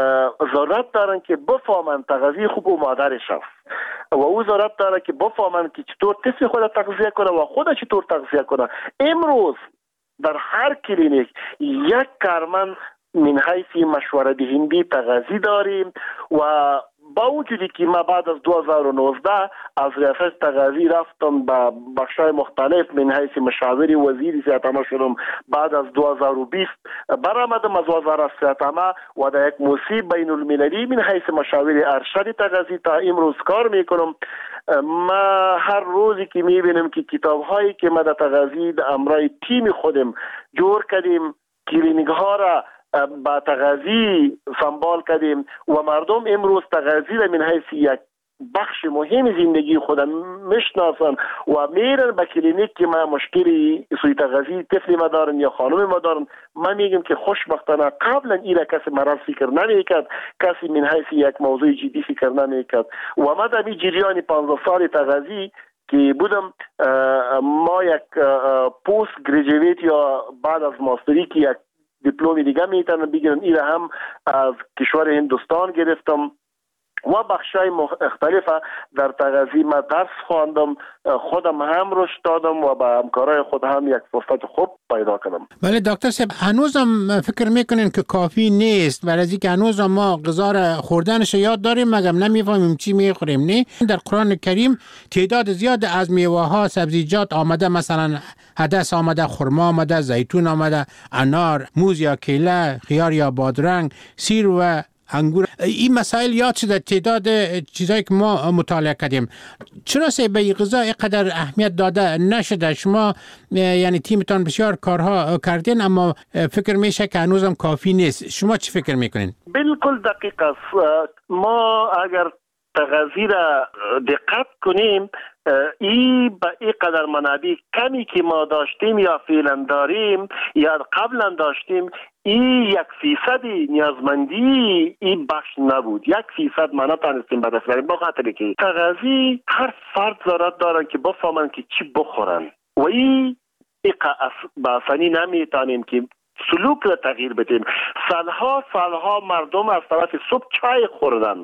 ضرورت دارن که بفهمن تغذیه خوب و مادرش است و او ضرورت داره که بفهمن که چطور طفل خود تغذیه کنه و خود چطور تغذیه کنه. امروز در هر کلینیک یک کارمند من حیث مشوره دهنده تغذیه داریم و با وجودی که ما بعد از 2019 از ریاست تغذیه رفتم به بخشای مختلف من حیث مشاور وزیر صحت عامه شدم، بعد از 2020 برآمدم از وزارت صحت عامه و در یک موسسه بین المللی من حیث مشاور ارشد تغذیه تا امروز کار میکنم. ما هر روزی که میبینم که کتاب هایی که ما در تغذیه امرای تیم خودم جور کردیم، کلینیک ها را با تغذیه سنبال کردیم و مردم امروز تغذیه من حیث یک بخش مهم زندگی خود میشناسن و میرن به کلینیک که ما مشکلی سوی تغذیه طفل ما دارن یا خانم ما دارن. ما میگم که خوشبختانه قبلا اینا کسی مرض فکر نمیکرد، کسی من حیث یک موضوع جدی فکر نمیکرد و ما در این جریان 15 سال تغذیه که بودم، ما یک پوست گریجویت یا بعد از ماستری که یک دیپلم دیگه میتونن بگیرن، این هم از کشور هندوستان گرفتم و بخشای مختلفه در تغذیه ما درس خواندم، خودم هم رشد دادم و با همکارای خود هم یک فرصت خوب پیدا کردم. ولی دکتر صاحب هنوزم فکر میکنین که کافی نیست؟ برای اینکه هنوز ما غذا را خوردنش یاد داریم مگم نمیفهمیم چی میخوریم. نه، در قرآن کریم تعداد زیاد از میوه ها سبزیجات آمده، مثلا عدس آمده، خرما آمده، زیتون آمده، انار، موز یا کیله، خیار یا بادرنگ، سیر و انگور. این مسائل یاد شده، تعداد چیزایی که ما مطالعه کردیم. چرا به این غذا اینقدر اهمیت داده نشده؟ شما یعنی تیمتان بسیار کارها کردین اما فکر میشه که هنوزم کافی نیست. شما چی فکر میکنین؟ بالکل دقیق است. ما اگر تغذیه را دقت کنیم، این به این قدر منابع کمی که ما داشتیم یا فعلا داریم یا قبلا داشتیم، این 1% نیازمندی این بخش نبود. 1% ما نتونستیم به دست بیاریم، بخاطر که تغذیه هر فرد ضرورت دارن که بفهمن که چی بخورن و این به آسانی نمیتونیم که سلوک را تغییر بدیم. سالها مردم از طرف صبح چای خوردن،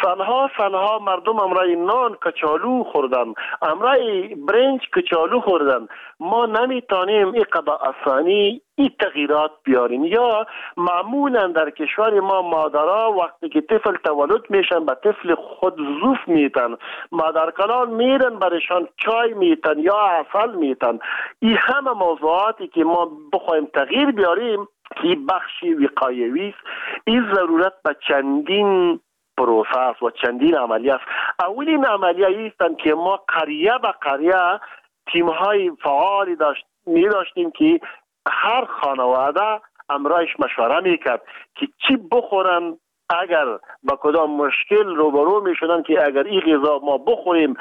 سالها مردم امرای نان کچالو خوردن، امرای برنج کچالو خوردن. ما نمیتونیم این به آسانی این تغییرات بیاریم. یا معمولا در کشور ما مادرها وقتی که طفل تولد میشن به طفل خود زوف میتن، مادرکلان میرن برشان چای میتن یا عسل میتن. این همه موضوعاتی که ما بخوایم تغییر بیاریم که بخشی وقایوی است. این ضرورت به چندین پروسه و چندین عملیه است. اولین عملیه ایستن که ما قریه به قریه تیم‌های فعالی داشتیم که هر خانواده امرایش مشوره میکرد که چی بخورن اگر با کدام مشکل روبرو میشدن، که اگر این غذا ما بخوریم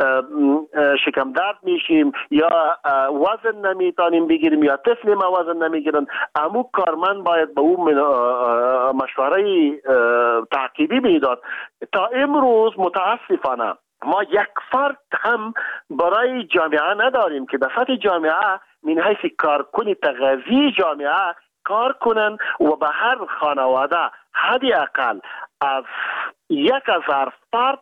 شکم درد میشیم یا وزن نمیتونیم بگیریم یا طفل ما وزن نمیگیرن. امو کارمند باید به اون مشوره تعقیبی میداد. تا امروز متاسفانه ما یک فرد هم برای جامعه نداریم که به سطح جامعه من حیث کارکن تغذیه جامعه کار کنن و به هر خانواده حدی اقل از 1000 فرد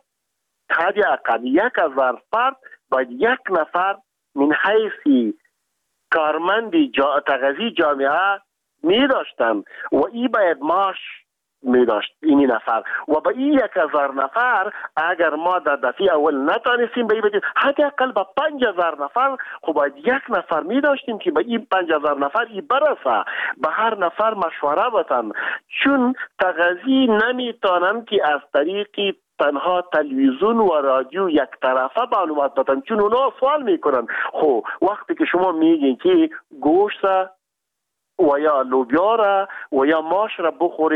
باید یک نفر من حیث کارمند تغذیه جامعه می داشتن و این باید معاش می داشت این نفر و با این 1000 نفر اگر ما در دفعه اول نتانستیم به این بدیم حداقل با 5000 نفر خب باید یک نفر می داشتیم که با این 5000 نفر این برسه، به هر نفر مشوره بتن. چون تغذیه نمیتونن که از طریق تنها تلویزیون و رادیو یک طرفه معلومات بدن، چون اونا سوال میکنن خب وقتی که شما میگین که گوشت و یا لوبیا را و یا ماش را بخورین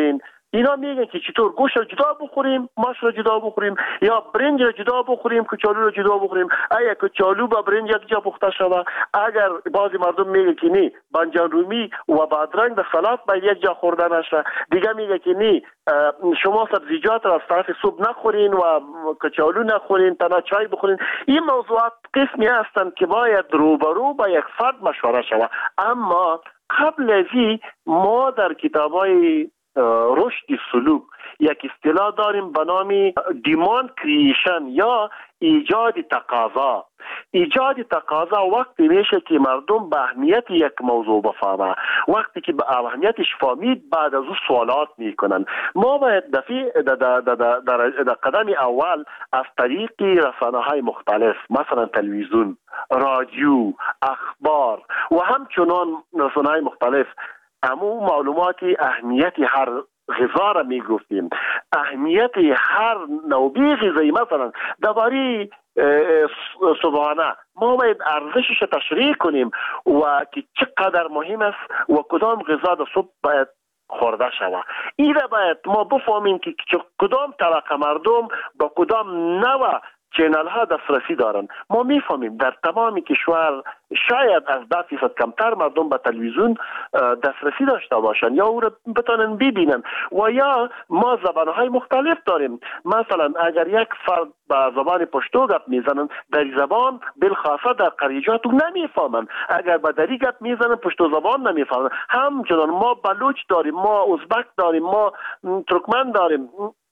اینا میگن که چطور گوشت رو جدا بخوریم، ماست رو جدا بخوریم، یا برنج رو جدا بخوریم، کچالو رو جدا بخوریم. اگه کچالو با برنج یک جا پخته شده، اگر بعضی مردم میگه که نه بانجان رومی و بادرنگ در سالاد باید یک جا خورده نشه، دیگه میگه که نه شما سبزیجات را از طرف سوپ نخورین و کچالو نخورین، تنها چای بخورین. این موضوعات قسمی هستند که باید روبرو با یک فرد مشوره شود. اما قبل از این ما در کتابای رشد سلوک یک اصطلاح داریم به نام دیماند کریشن یا ایجاد تقاضا. ایجاد تقاضا وقتی میشه که مردم به اهمیت یک موضوع بفهمه. وقتی که به اهمیتش فهمید بعد از اون سوالات میکنن. ما باید در قدم اول از طریق رسانه‌های مختلف مثلا تلویزیون، رادیو، اخبار و همچنان رسانه‌های مختلف امو معلوماتی اهمیت هر غذا را میگفتیم، اهمیت هر نوع غذایی مثلا درباره صبحانه ما باید ارزشش تشریح کنیم و که چقدر مهم است و کدام غذا در صبح باید خورده شود. این را باید ما بفهمیم که کدام طبقه مردم با کدام نوع چینل ها دسترسی دارن. ما میفهمیم در تمام کشور شاید از 10% کمتر مردم به تلویزیون دسترسی داشته باشن یا او را بتونن ببینن و یا ما زبانهای مختلف داریم. مثلا اگر یک فرد به زبان پشتو گپ میزنن در زبان بالخاصه در قریجات نمیفهمن، اگر به دری گپ میزنن پشتو زبان نمیفهمن. همچنان ما بلوچ داریم، ما ازبک داریم، ما ترکمن داریم،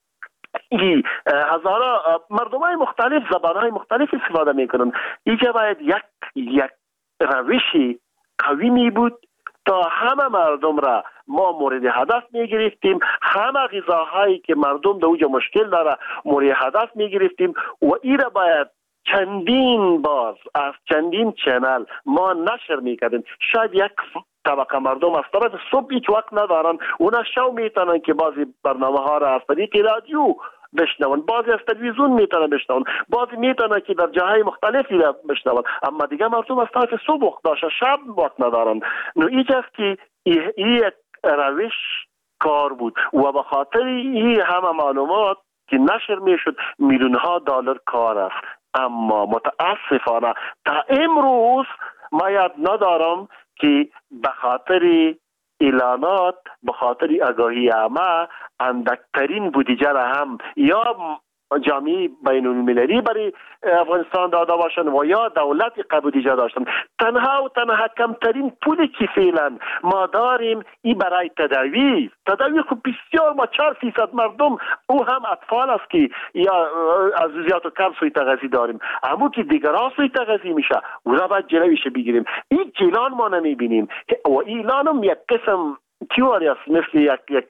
هزارا مردمای مختلف زبانهای مختلف استفاده میکنن. اینجا باید یک روشی قوی می بود تا همه مردم را ما مورد هدف میگرفتیم، همه غذاهایی که مردم در اوجا مشکل داره مورد هدف میگرفتیم و این را باید چندین باز از چندین چنل ما نشر میکردیم. شاید یک طبقه مردم از طرف صبح هیچ وقت ندارن، اونا شو میتونن که بعضی برنامه ها را از طریق رادیو بشنون، بعضی از تلویزیون میتونن بشنون، بعضی میتونن که در جاهای مختلفی را بشنون، اما دیگه مردم از طرف صبح وقت داشته شب وقت ندارن. نو اینجاست که این یک روش کار بود و به خاطر این همه معلومات که نشر میشد میلیون ها دلار کار است. اما متاسفانه تا امروز ما یاد ندارم که به خاطر اعلانات، به خاطر آگاهی عامه اندکترین بودجه را هم یا جامعه بین المللی برای افغانستان داده باشند و یا دولت بودجه داشتن. تنها و تنها کمترین پولی که فعلا ما داریم این برای تداوی خب بسیار ما 4% مردم او هم اطفال است که یا از زیاد و کم سوی تغذیه داریم، اما که دیگران سوی تغذیه میشه او را باید جلویش بگیریم. این جلان ما نمیبینیم و ایلان هم یک قسم تیوری است، مثل یک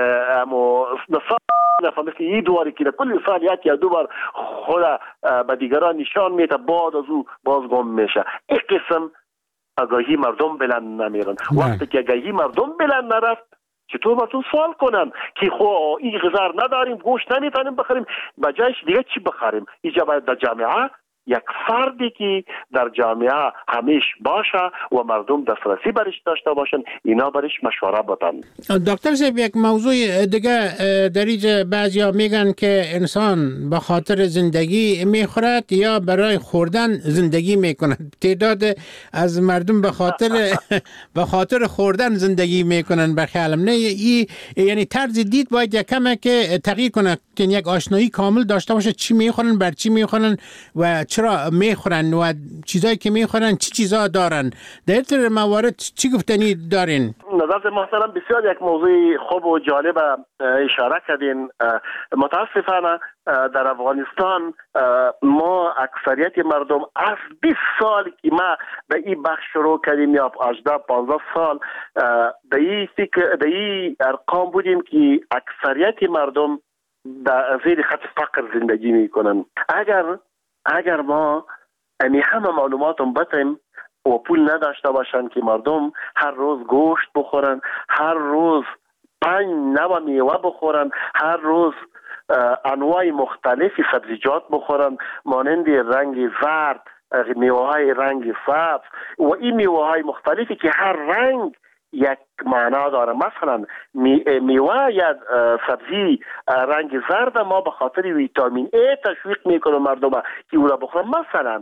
مثل این دواری که کل سال یک یا دو بار خود به دیگران نشان میده بعد از او بازگم میشه. این قسم آگاهی مردم بلند نمیرن. وقتی که آگاهی مردم بلند نرفت چطور مردم سوال کنن که خو این غذا نداریم، گوشت نمیتونیم بخریم، بجایش دیگه چی بخریم؟ اینجا باید در جامعه یک فردی که در جامعه همیش باشه و مردم دسترسی برش داشته باشن، اینا برش مشوره بدن. دکتر صاحب یک موضوع دیگه در اینجا بعضیا میگن که انسان به خاطر زندگی میخورد یا برای خوردن زندگی میکند. تعداد از مردم به خاطر خوردن زندگی میکنن. بخیالم نه این یعنی طرز دید باید یک کمه که تغییر کنه، که یک آشنایی کامل داشته باشه چی میخورن، بر چی میخورن و چرا میخورن و چیزایی که میخورن چی چیزا دارن. در این موارد چی گفتنی دارین؟ نظر محترم بسیار یک موضوع خوب و جالب اشاره کردین. متاسفانه در افغانستان ما اکثریت مردم از 20 سال که ما به این بخش شروع کردیم یا 18-15 سال به این ارقام بودیم که اکثریت مردم در زیر خط فقر زندگی میکنن. اگر ما همه معلوماتم بتیم و پول نداشته باشن که مردم هر روز گوشت بخورن، هر روز 5 نوع میوه بخورن، هر روز انواع مختلفی سبزیجات بخورن مانند رنگ زرد، میوه های رنگ سبز و این میوه های مختلفی که هر رنگ یک معنا داره. مثلا میوه یا سبزی رنگ زرد ما به خاطر ویتامین ای تشویق میکنه مردم که او را بخورن. مثلا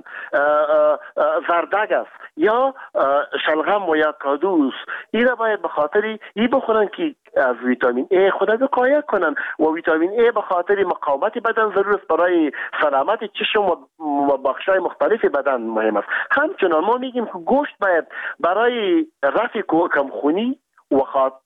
زردک است یا شلغم و یا کادوس، این را باید به خاطر ای بخورن که از ویتامین ای خود وقایه کنن و ویتامین ای به خاطر مقاومت بدن ضرور است، برای سلامت چشم و بخشای مختلف بدن مهم است. همچنان ما میگیم که گوشت باید برای رفع کمخونی و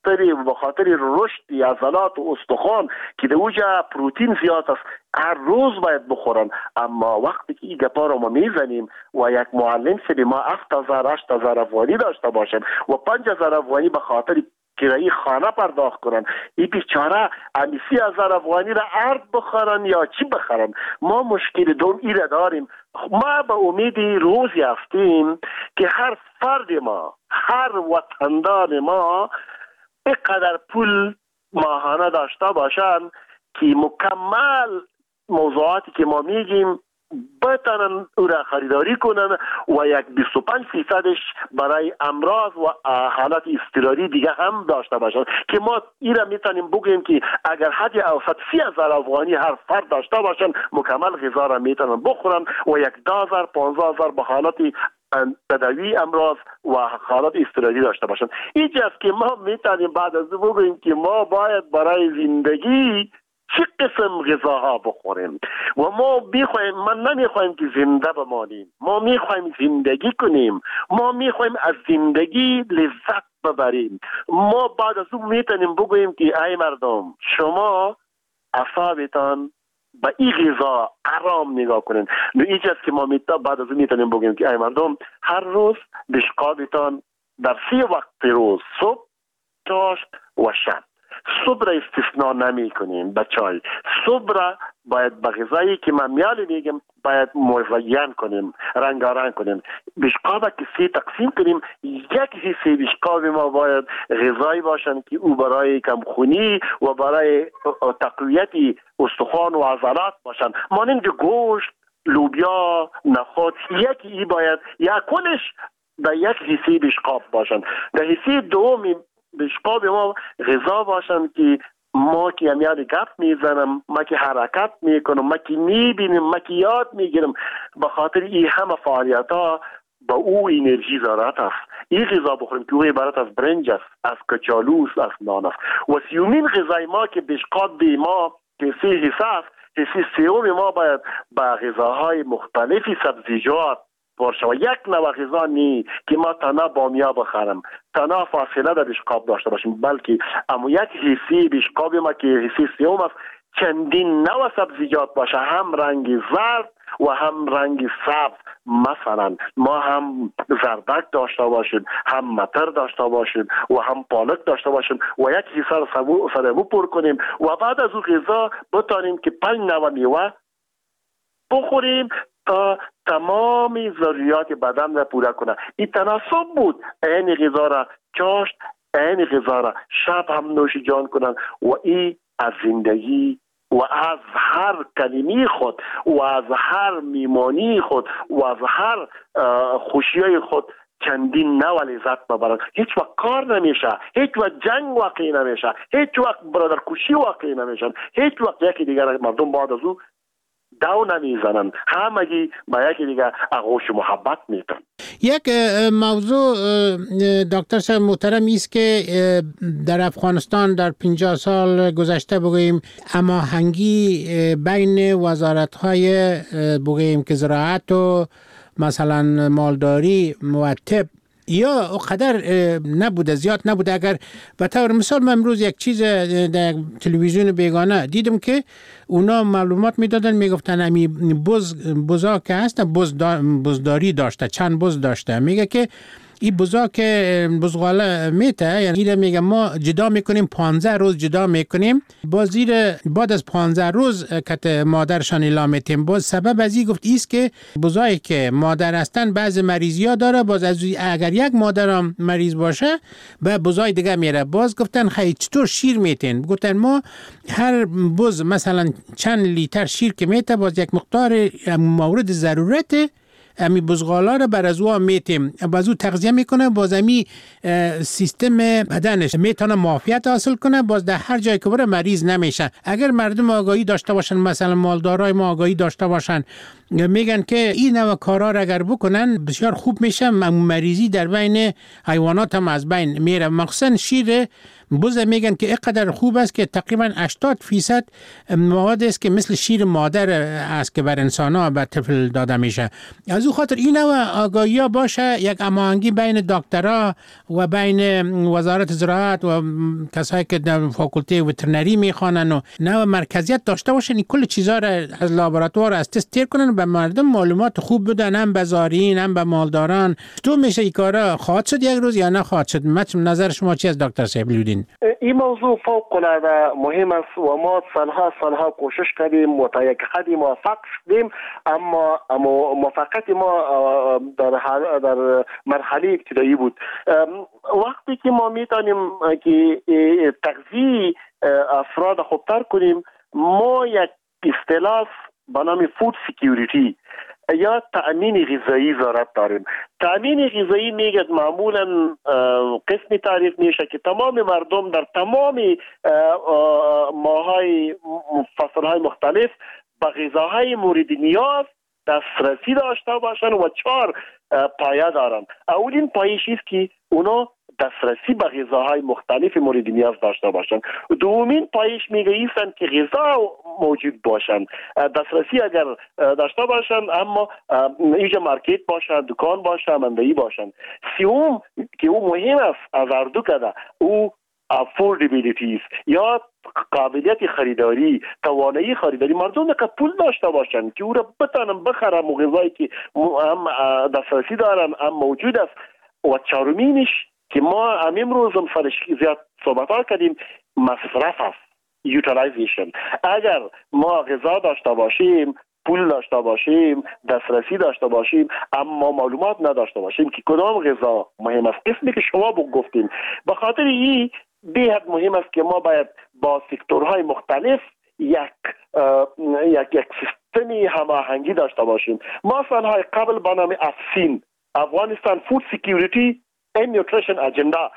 خاطر رشد عضلات و استخوان که در اوجا پروتئین زیاد است هر روز باید بخورن. اما وقتی که این گپا رو ما میزنیم و یک معلم سری ما 7000-8000 افغانی داشته باشیم و 5000 افغانی به خاطر کرایه خانه پرداخت کنن، این بیچاره 30,000 افغانی را ارد بخورن یا چی بخورن؟ ما مشکل دوم ایره داریم. ما به امید روزی هستیم که هر فرد ما، هر وطندان ما اینقدر پول ماهانه داشته باشن که مکمل موضوعاتی که ما میگیم بتانن او را خریداری کنن و یک 25% برای امراض و حالات اضطراری دیگه هم داشته باشن که ما این را میتونیم بگیم که اگر حد اوسط 30,000 افغانی هر فرد داشته باشن مکمل غذا را میتونن بخورن و یک 10,000-15,000 به حالات تداوی امراض و حالات اضطراری داشته باشن. اینجاست که ما میتونیم بعد از او بگیم که ما باید برای زندگی چه قسم غذاها بخوریم و ما میخوایم، من نمیخوایم که زنده بمانیم، ما میخوایم زندگی کنیم، ما میخوایم از زندگی لذت ببریم. ما بعد از اون میتونیم بگوییم که ای مردم شما اعصابتان به این غذا آرام نگاه کنین. اینجاست که ما بعد از اون میتونیم بگوییم که ای مردم هر روز بشقابتان در 3 وقت روز، صبح، چاشت و شب، صبح را استثناء نمی کنیم به چای. صبح را باید به غذایی که من میالی میگم باید مزین کنیم، رنگارنگ کنیم. بشقاب که 3 تقسیم کنیم، یک حصه بشقاب ما باید غذایی باشن که او برای کمخونی و برای تقویت استخوان و عضلات باشن، مانند گوشت، لوبیا، نخود. یکی ای باید یکونش به یک حصه بشقاب باشن. در حصه دومی بشقاب ما غذا باشن که ما که همیان گپ میزنم، ما که حرکت میکنم، ما که میبینم، ما که یاد میگیرم، به خاطر این همه فعالیت ها با او انرژی ضرورت است. این غذا بخوریم که او عبارت از برنج است، از کچالو است، از نان است. و 3مین غذای ما که بشقاب ما که 3 حصه است، حصه 3 ما باید با غذاهای مختلفی سبزیجات باشه و یک نوع غذا نی که ما تنها بامیا بخورم، تنها فاصله در بشقاب داشته باشیم، بلکه اما یک حصه بشقاب ما که حصه 3 است چندین نوع سبزیجات باشه، هم رنگ زرد و هم رنگ سبز. مثلا ما هم زردک داشته باشیم، هم متر داشته باشیم و هم پالک داشته باشیم و یک حصه سرمو پر کنیم و بعد از اون غذا بتانیم که 5 نوع میوه بخوریم تا تمام ضروریات بدن را پورا کنه. این تناسب بود. این غذا را چاشت، این غذا را شب هم نوش جان کنن و این از زندگی و از هر کلمه خود و از هر میمانی خود و از هر خوشیای خود چندین نوع لذت ببرن. هیچ وقت کار نمیشه، هیچ وقت جنگ واقعی نمیشه، هیچ وقت برادرکشی واقعی نمیشن، هیچ وقت یکی دیگر مردم بعد از او داو نمیزنن، همگی با یکی دیگه آغوش محبت میکنن. یک موضوع دکتر صاحب محترم است که در افغانستان در 50 سال گذشته بگوییم هماهنگی بین وزارت‌های بگوییم که زراعت و مثلا مالداری و طب یا قدر نبوده، زیاد نبوده. اگر به طور مثال من امروز یک چیز در تلویزیون بیگانه دیدم که اونا معلومات میدادن، میگفتن امی بزا که هست بزداری داشته، چند بز داشته. میگه که این بزا که بزغاله میته، یعنی میگه ما جدا میکنیم 15 روز جدا میکنیم، بعد از 15 روز که مادرشان اعلام میتیم. باز سبب از این گفت ایست که بزایی که مادر هستن بعض مریضی ها داره، باز از اگر یک مادر هم مریض باشه به بزای دیگه میره. باز گفتن خیلی چطور شیر میتین؟ گفتن ما هر بز مثلا چند لیتر شیر که میته، باز یک مقدار مورد ضرورت امی بزغالا را بر از او میتیم، باز او تغذیه میکنه، باز امی سیستم بدنش میتونه معافیت حاصل کنه، باز در هر جای که بره مریض نمیشه. اگر مردم آگاهی داشته باشن، مثلا مالدارای ما آگاهی داشته باشن، میگن که این نوع کارا را اگر بکنن بسیار خوب میشه، مریضی در بین حیوانات هم از بین میره. مخصوصا شیر بز میگن که اینقدر خوب است که تقریبا 80% مواد است که مثل شیر مادر است که بر انسان ها بر طفل داده میشه. از او خاطر این نوع آگاهی ها باشه، یک هماهنگی بین دکترها و بین وزارت زراعت و کسایی که در فاکولته وترنری میخوانن و نوع مرکزیت داشته باشن، این کل چیزا را از لابراتوار از تست تیر کنن، به مردم معلومات خوب بدن، هم به زارعین هم به مالداران. تو میشه این کارا خواهد شد یک روز یا نه خواهد شد؟ نظر شما چی از دکتر سیبلودین؟ این موضوع فوق العاده مهم است و ما سالها کوشش کردیم و تا یک حدی موفق شدیم، اما موفقیت ما در مرحله ابتدایی بود. وقتی که ما میتونیم که تغذیه افراد خوبتر کنیم، ما یک اصطلاح به نام فود سکیوریتی یا تأمین غذایی ضرورت داریم. تأمین غذایی میگه معمولا قسمی تعریف میشه که تمام مردم در تمام ماهای فصلهای مختلف به غذاهای مورد نیاز دسترسی داشته باشن و 4 پایه دارن. اولین پایش است که اونا دسترسی به غذاهای مختلف مورد نیاز داشته باشن. دومین پایش میگه ایستن که غذا موجود باشن، دسترسی اگر داشته باشن اما اینجا مارکت باشن، دکان باشن، مندهی باشن. سوم که او مهم است از هر دو کده، او افوردیبیلیتی است یا قابلیت خریداری، توانایی خریداری. مردم که پول داشته باشن که او را بتونن بخرن و غذایی که هم دسترسی دارن هم موجود است. و چهارمینش که ما امروز هم سرش زیاد صحبت ها کردیم، مصرف است، یوتیلایزیشن. اگر ما غذا داشته باشیم، پول داشته باشیم، دسترسی داشته باشیم، اما معلومات نداشته باشیم که کدام غذا مهم است، قسمی که شما گفتین، به خاطر این بی‌حد مهم است که ما باید با سکتورهای مختلف یک سیستمی هماهنگی داشته باشیم. ما سالهای قبل به نام افسین، افغانستان فود سکیوریتی and nutrition اجندا،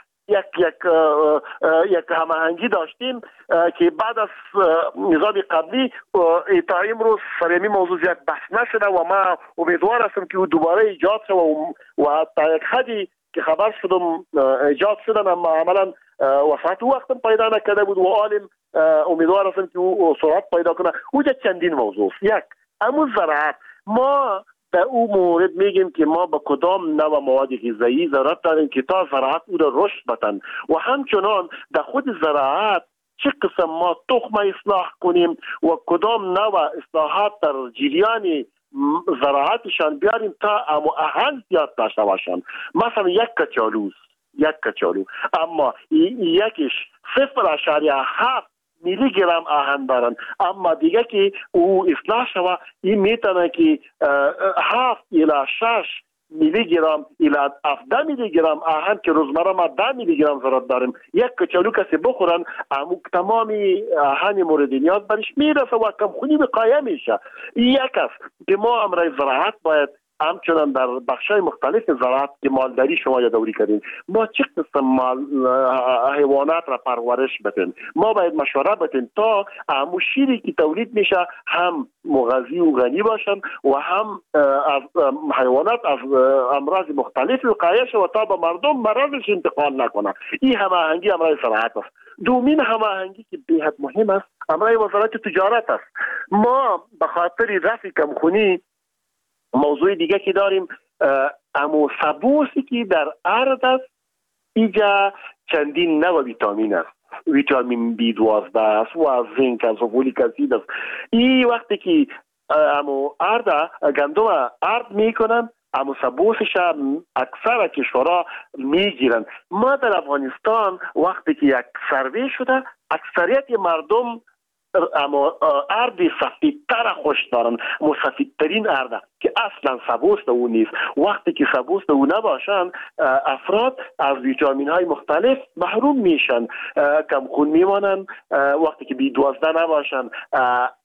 یک هماهنگی داشتیم که بعد از نظام قبلی تا امروز سر موضوع زیاد بحث نشده و ما امیدوار هستم که دوباره ایجاد شد و تا یک حدی که خبر شدم ایجاد شدن، اما عملا وسط وقتم پیدا نکرده بود و عالم امیدوار هستم که او سرعت پیدا کنه. اوجا چندین موضوع. یک، امو زراعت. ما در او مورد میگیم که ما به کدام نوع مواد غذایی ضرورت داریم که تا زراعت او را رشد بدن و همچنان در خود زراعت چه قسم ما تخم اصلاح کنیم و کدام نوع اصلاحات در جریان زراعتشان بیاریم تا اهل زیاد داشته باشن. مثلا یک کچالو اما یکیش 0.7 میلی گرم آهن دارن، اما دیگه که او اصلاح شوه این میتونه که 7 الی 6 میلی گرم الی 17 میلی گرم آهن که روزمره ما 10 میلی گرم ضرورت داریم. یک کچالو کسی بخورن تمامی آهن مورد نیاز برش میرسه و کمخونی بقایه میشه. یک است که ما امرای زراعت باید همچنان در بخشای مختلف زراعت که مالداری شما یادآوری کردین، ما چه قسم حیوانات را پرورش بدیم. ما باید مشوره بدیم تا همون شیری که تولید میشه هم مغذی و غنی باشن و هم از حیوانات از امراض مختلف وقایه شود تا به مردم مرضش انتقال نکنه. این هماهنگی امرای زراعت است. دومین هماهنگی که بی‌حد مهم است امرای وزارت تجارت است. ما به خاطر رفع کمخونی موضوع دیگه که داریم امو سبوسی که در ارد است، اینجا چندین نوع ویتامین است. ویتامین B12 است و زینک است و فولیک اسید است. این وقتی که امو گندم ارد میکنن امو سبوسش اکثر کشورها میگیرن. ما در افغانستان وقتی که یک سروی شده اکثریت مردم اما ارد سفیدتر خوش دارن، سفیدترین ارد که اصلا سبوس او نیست. وقتی که سبوس او نباشن افراد از ویتامین های مختلف محروم میشن، کم خون میمانن. وقتی که B12 نباشن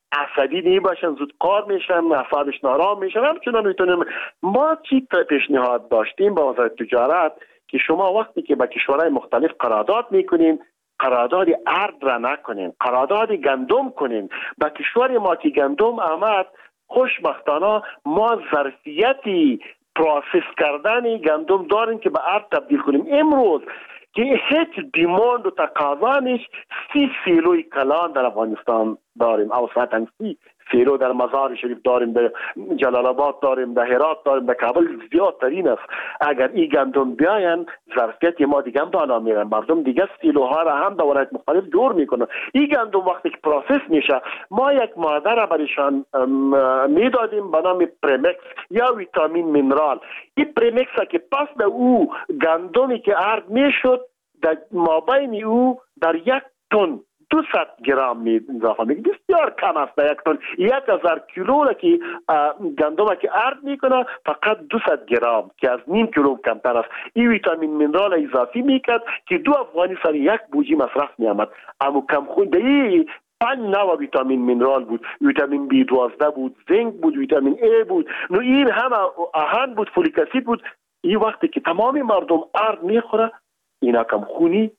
عصبی نمی باشن، زود کار میشن، اعصابش نارام میشن. همچنان میتونیم ما چی پیشنهاد داشتیم با وزارت تجارت که شما وقتی که با کشورهای مختلف قرارداد میکنین قرارداد ارز را نکنین، قرارداد گندم کنین. با کشور ما که گندم آمد خوشبختانه ما ظرفیتی پروسس کردن گندم داریم که به ارز تبدیل کنیم. امروز که هیچ دیماند و تقاضا نیست 30 سیلوی کلان در افغانستان داریم، اوسطاً 30 سیلو در مزار شریف داریم، در جلال آباد داریم، در هرات داریم، در کابل زیادترین است. اگر این گندم بیاین ظرفیت ما دیگه هم بالا میره، مردم دیگه سیلوها را هم در ولایت مختلف جور میکنن. این گندم وقتی که پروسس میشه ما یک ماده را برایشان میدادیم به نام پرمکس یا ویتامین مینرال. این پرمکس که پس در او گندمی که ارد میشد در مابین او در 1 تن 200 گرم می اضافه میکنه. بسیار کم است. در 1 تن 1000 کیلو را که گندم که ارد میکنه فقط 200 گرم که از نیم کیلو کمتر است. این ویتامین مینرال اضافی میکرد که 2 افغانی سر 1 بوجی مصرف میامد. اما کم خونده 5 نوع ویتامین مینرال بود، ویتامین B12 بود، زنک بود، ویتامین A بود، نو این هم آهن بود، فولیک اسید بود. این وقتی که تمامی مردم ارد میخوره اینا کم خونی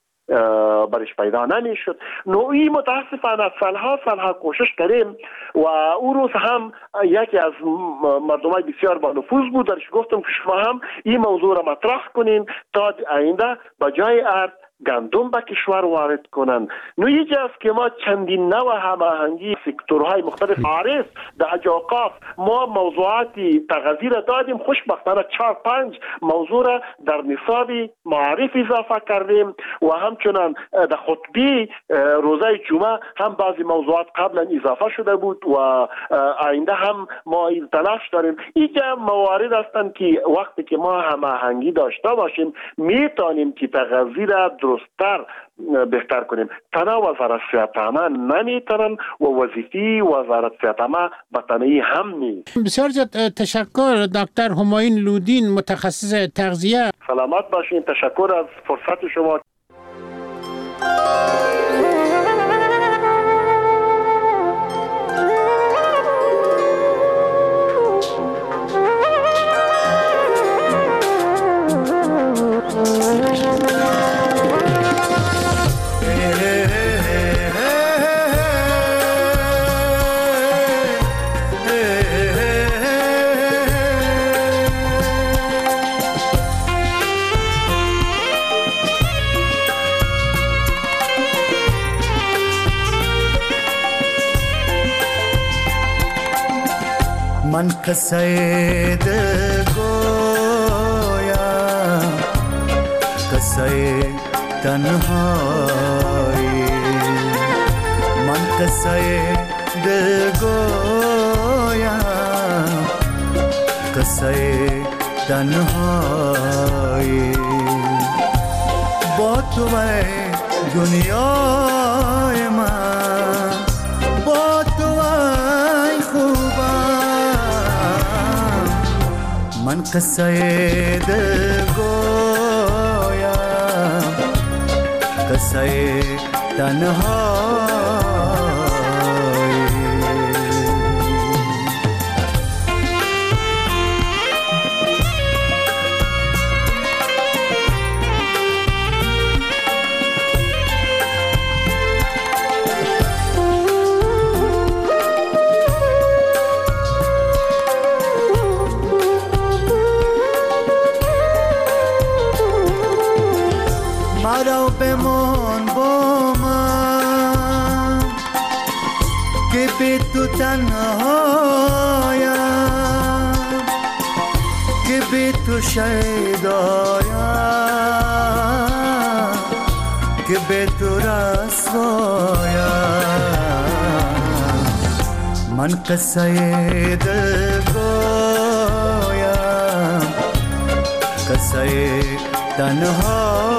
برش پیدا نمیشد. نوعی متاسفانه سالها کوشش کردیم و او روز هم یکی از مردمای بسیار با نفوذ بود درش گفتم که شما هم این موضوع را مطرح کنین تا آینده با جای ارد گندم به کشور وارد کنن. نوعی است که ما چندین نوع هماهنگی سکتورهای مختلف عارف در حج اوقاف ما موضوعاتی تغذیه را دادیم. خوشبختانه 4-5 موضوع را در نصاب معارف اضافه کردیم و همچنان در خطبه روزه جمعه هم بعضی موضوعات قبلا اضافه شده بود و آینده هم ما این تلاش داریم. اینجا موارد هستند که وقتی که ما هماهنگی داشته باشیم میتونیم که تغذیه را درست‌تر بهتر کنیم. تنها وزارت صحت عامه نمیتونن و وظیفه وزارت صحت عامه به تنهایی هم نیست. بسیار زیاد تشکر دکتر همایون لودین متخصص تغذیه. سلامت باشین. تشکر از فرصت شما. من قصه دل گویم، قصه تنهایی. من قصه دل گویم، قصه تنهایی. با تو دنیای من، با تو خوبم. من قصه دل گویم، قصه تنهایی. مرا بمان با من که بی تو تنهایم، که بی تو شیدایم، که بی تو رسوایم. من قصه دل گویم، قصه تنهایم.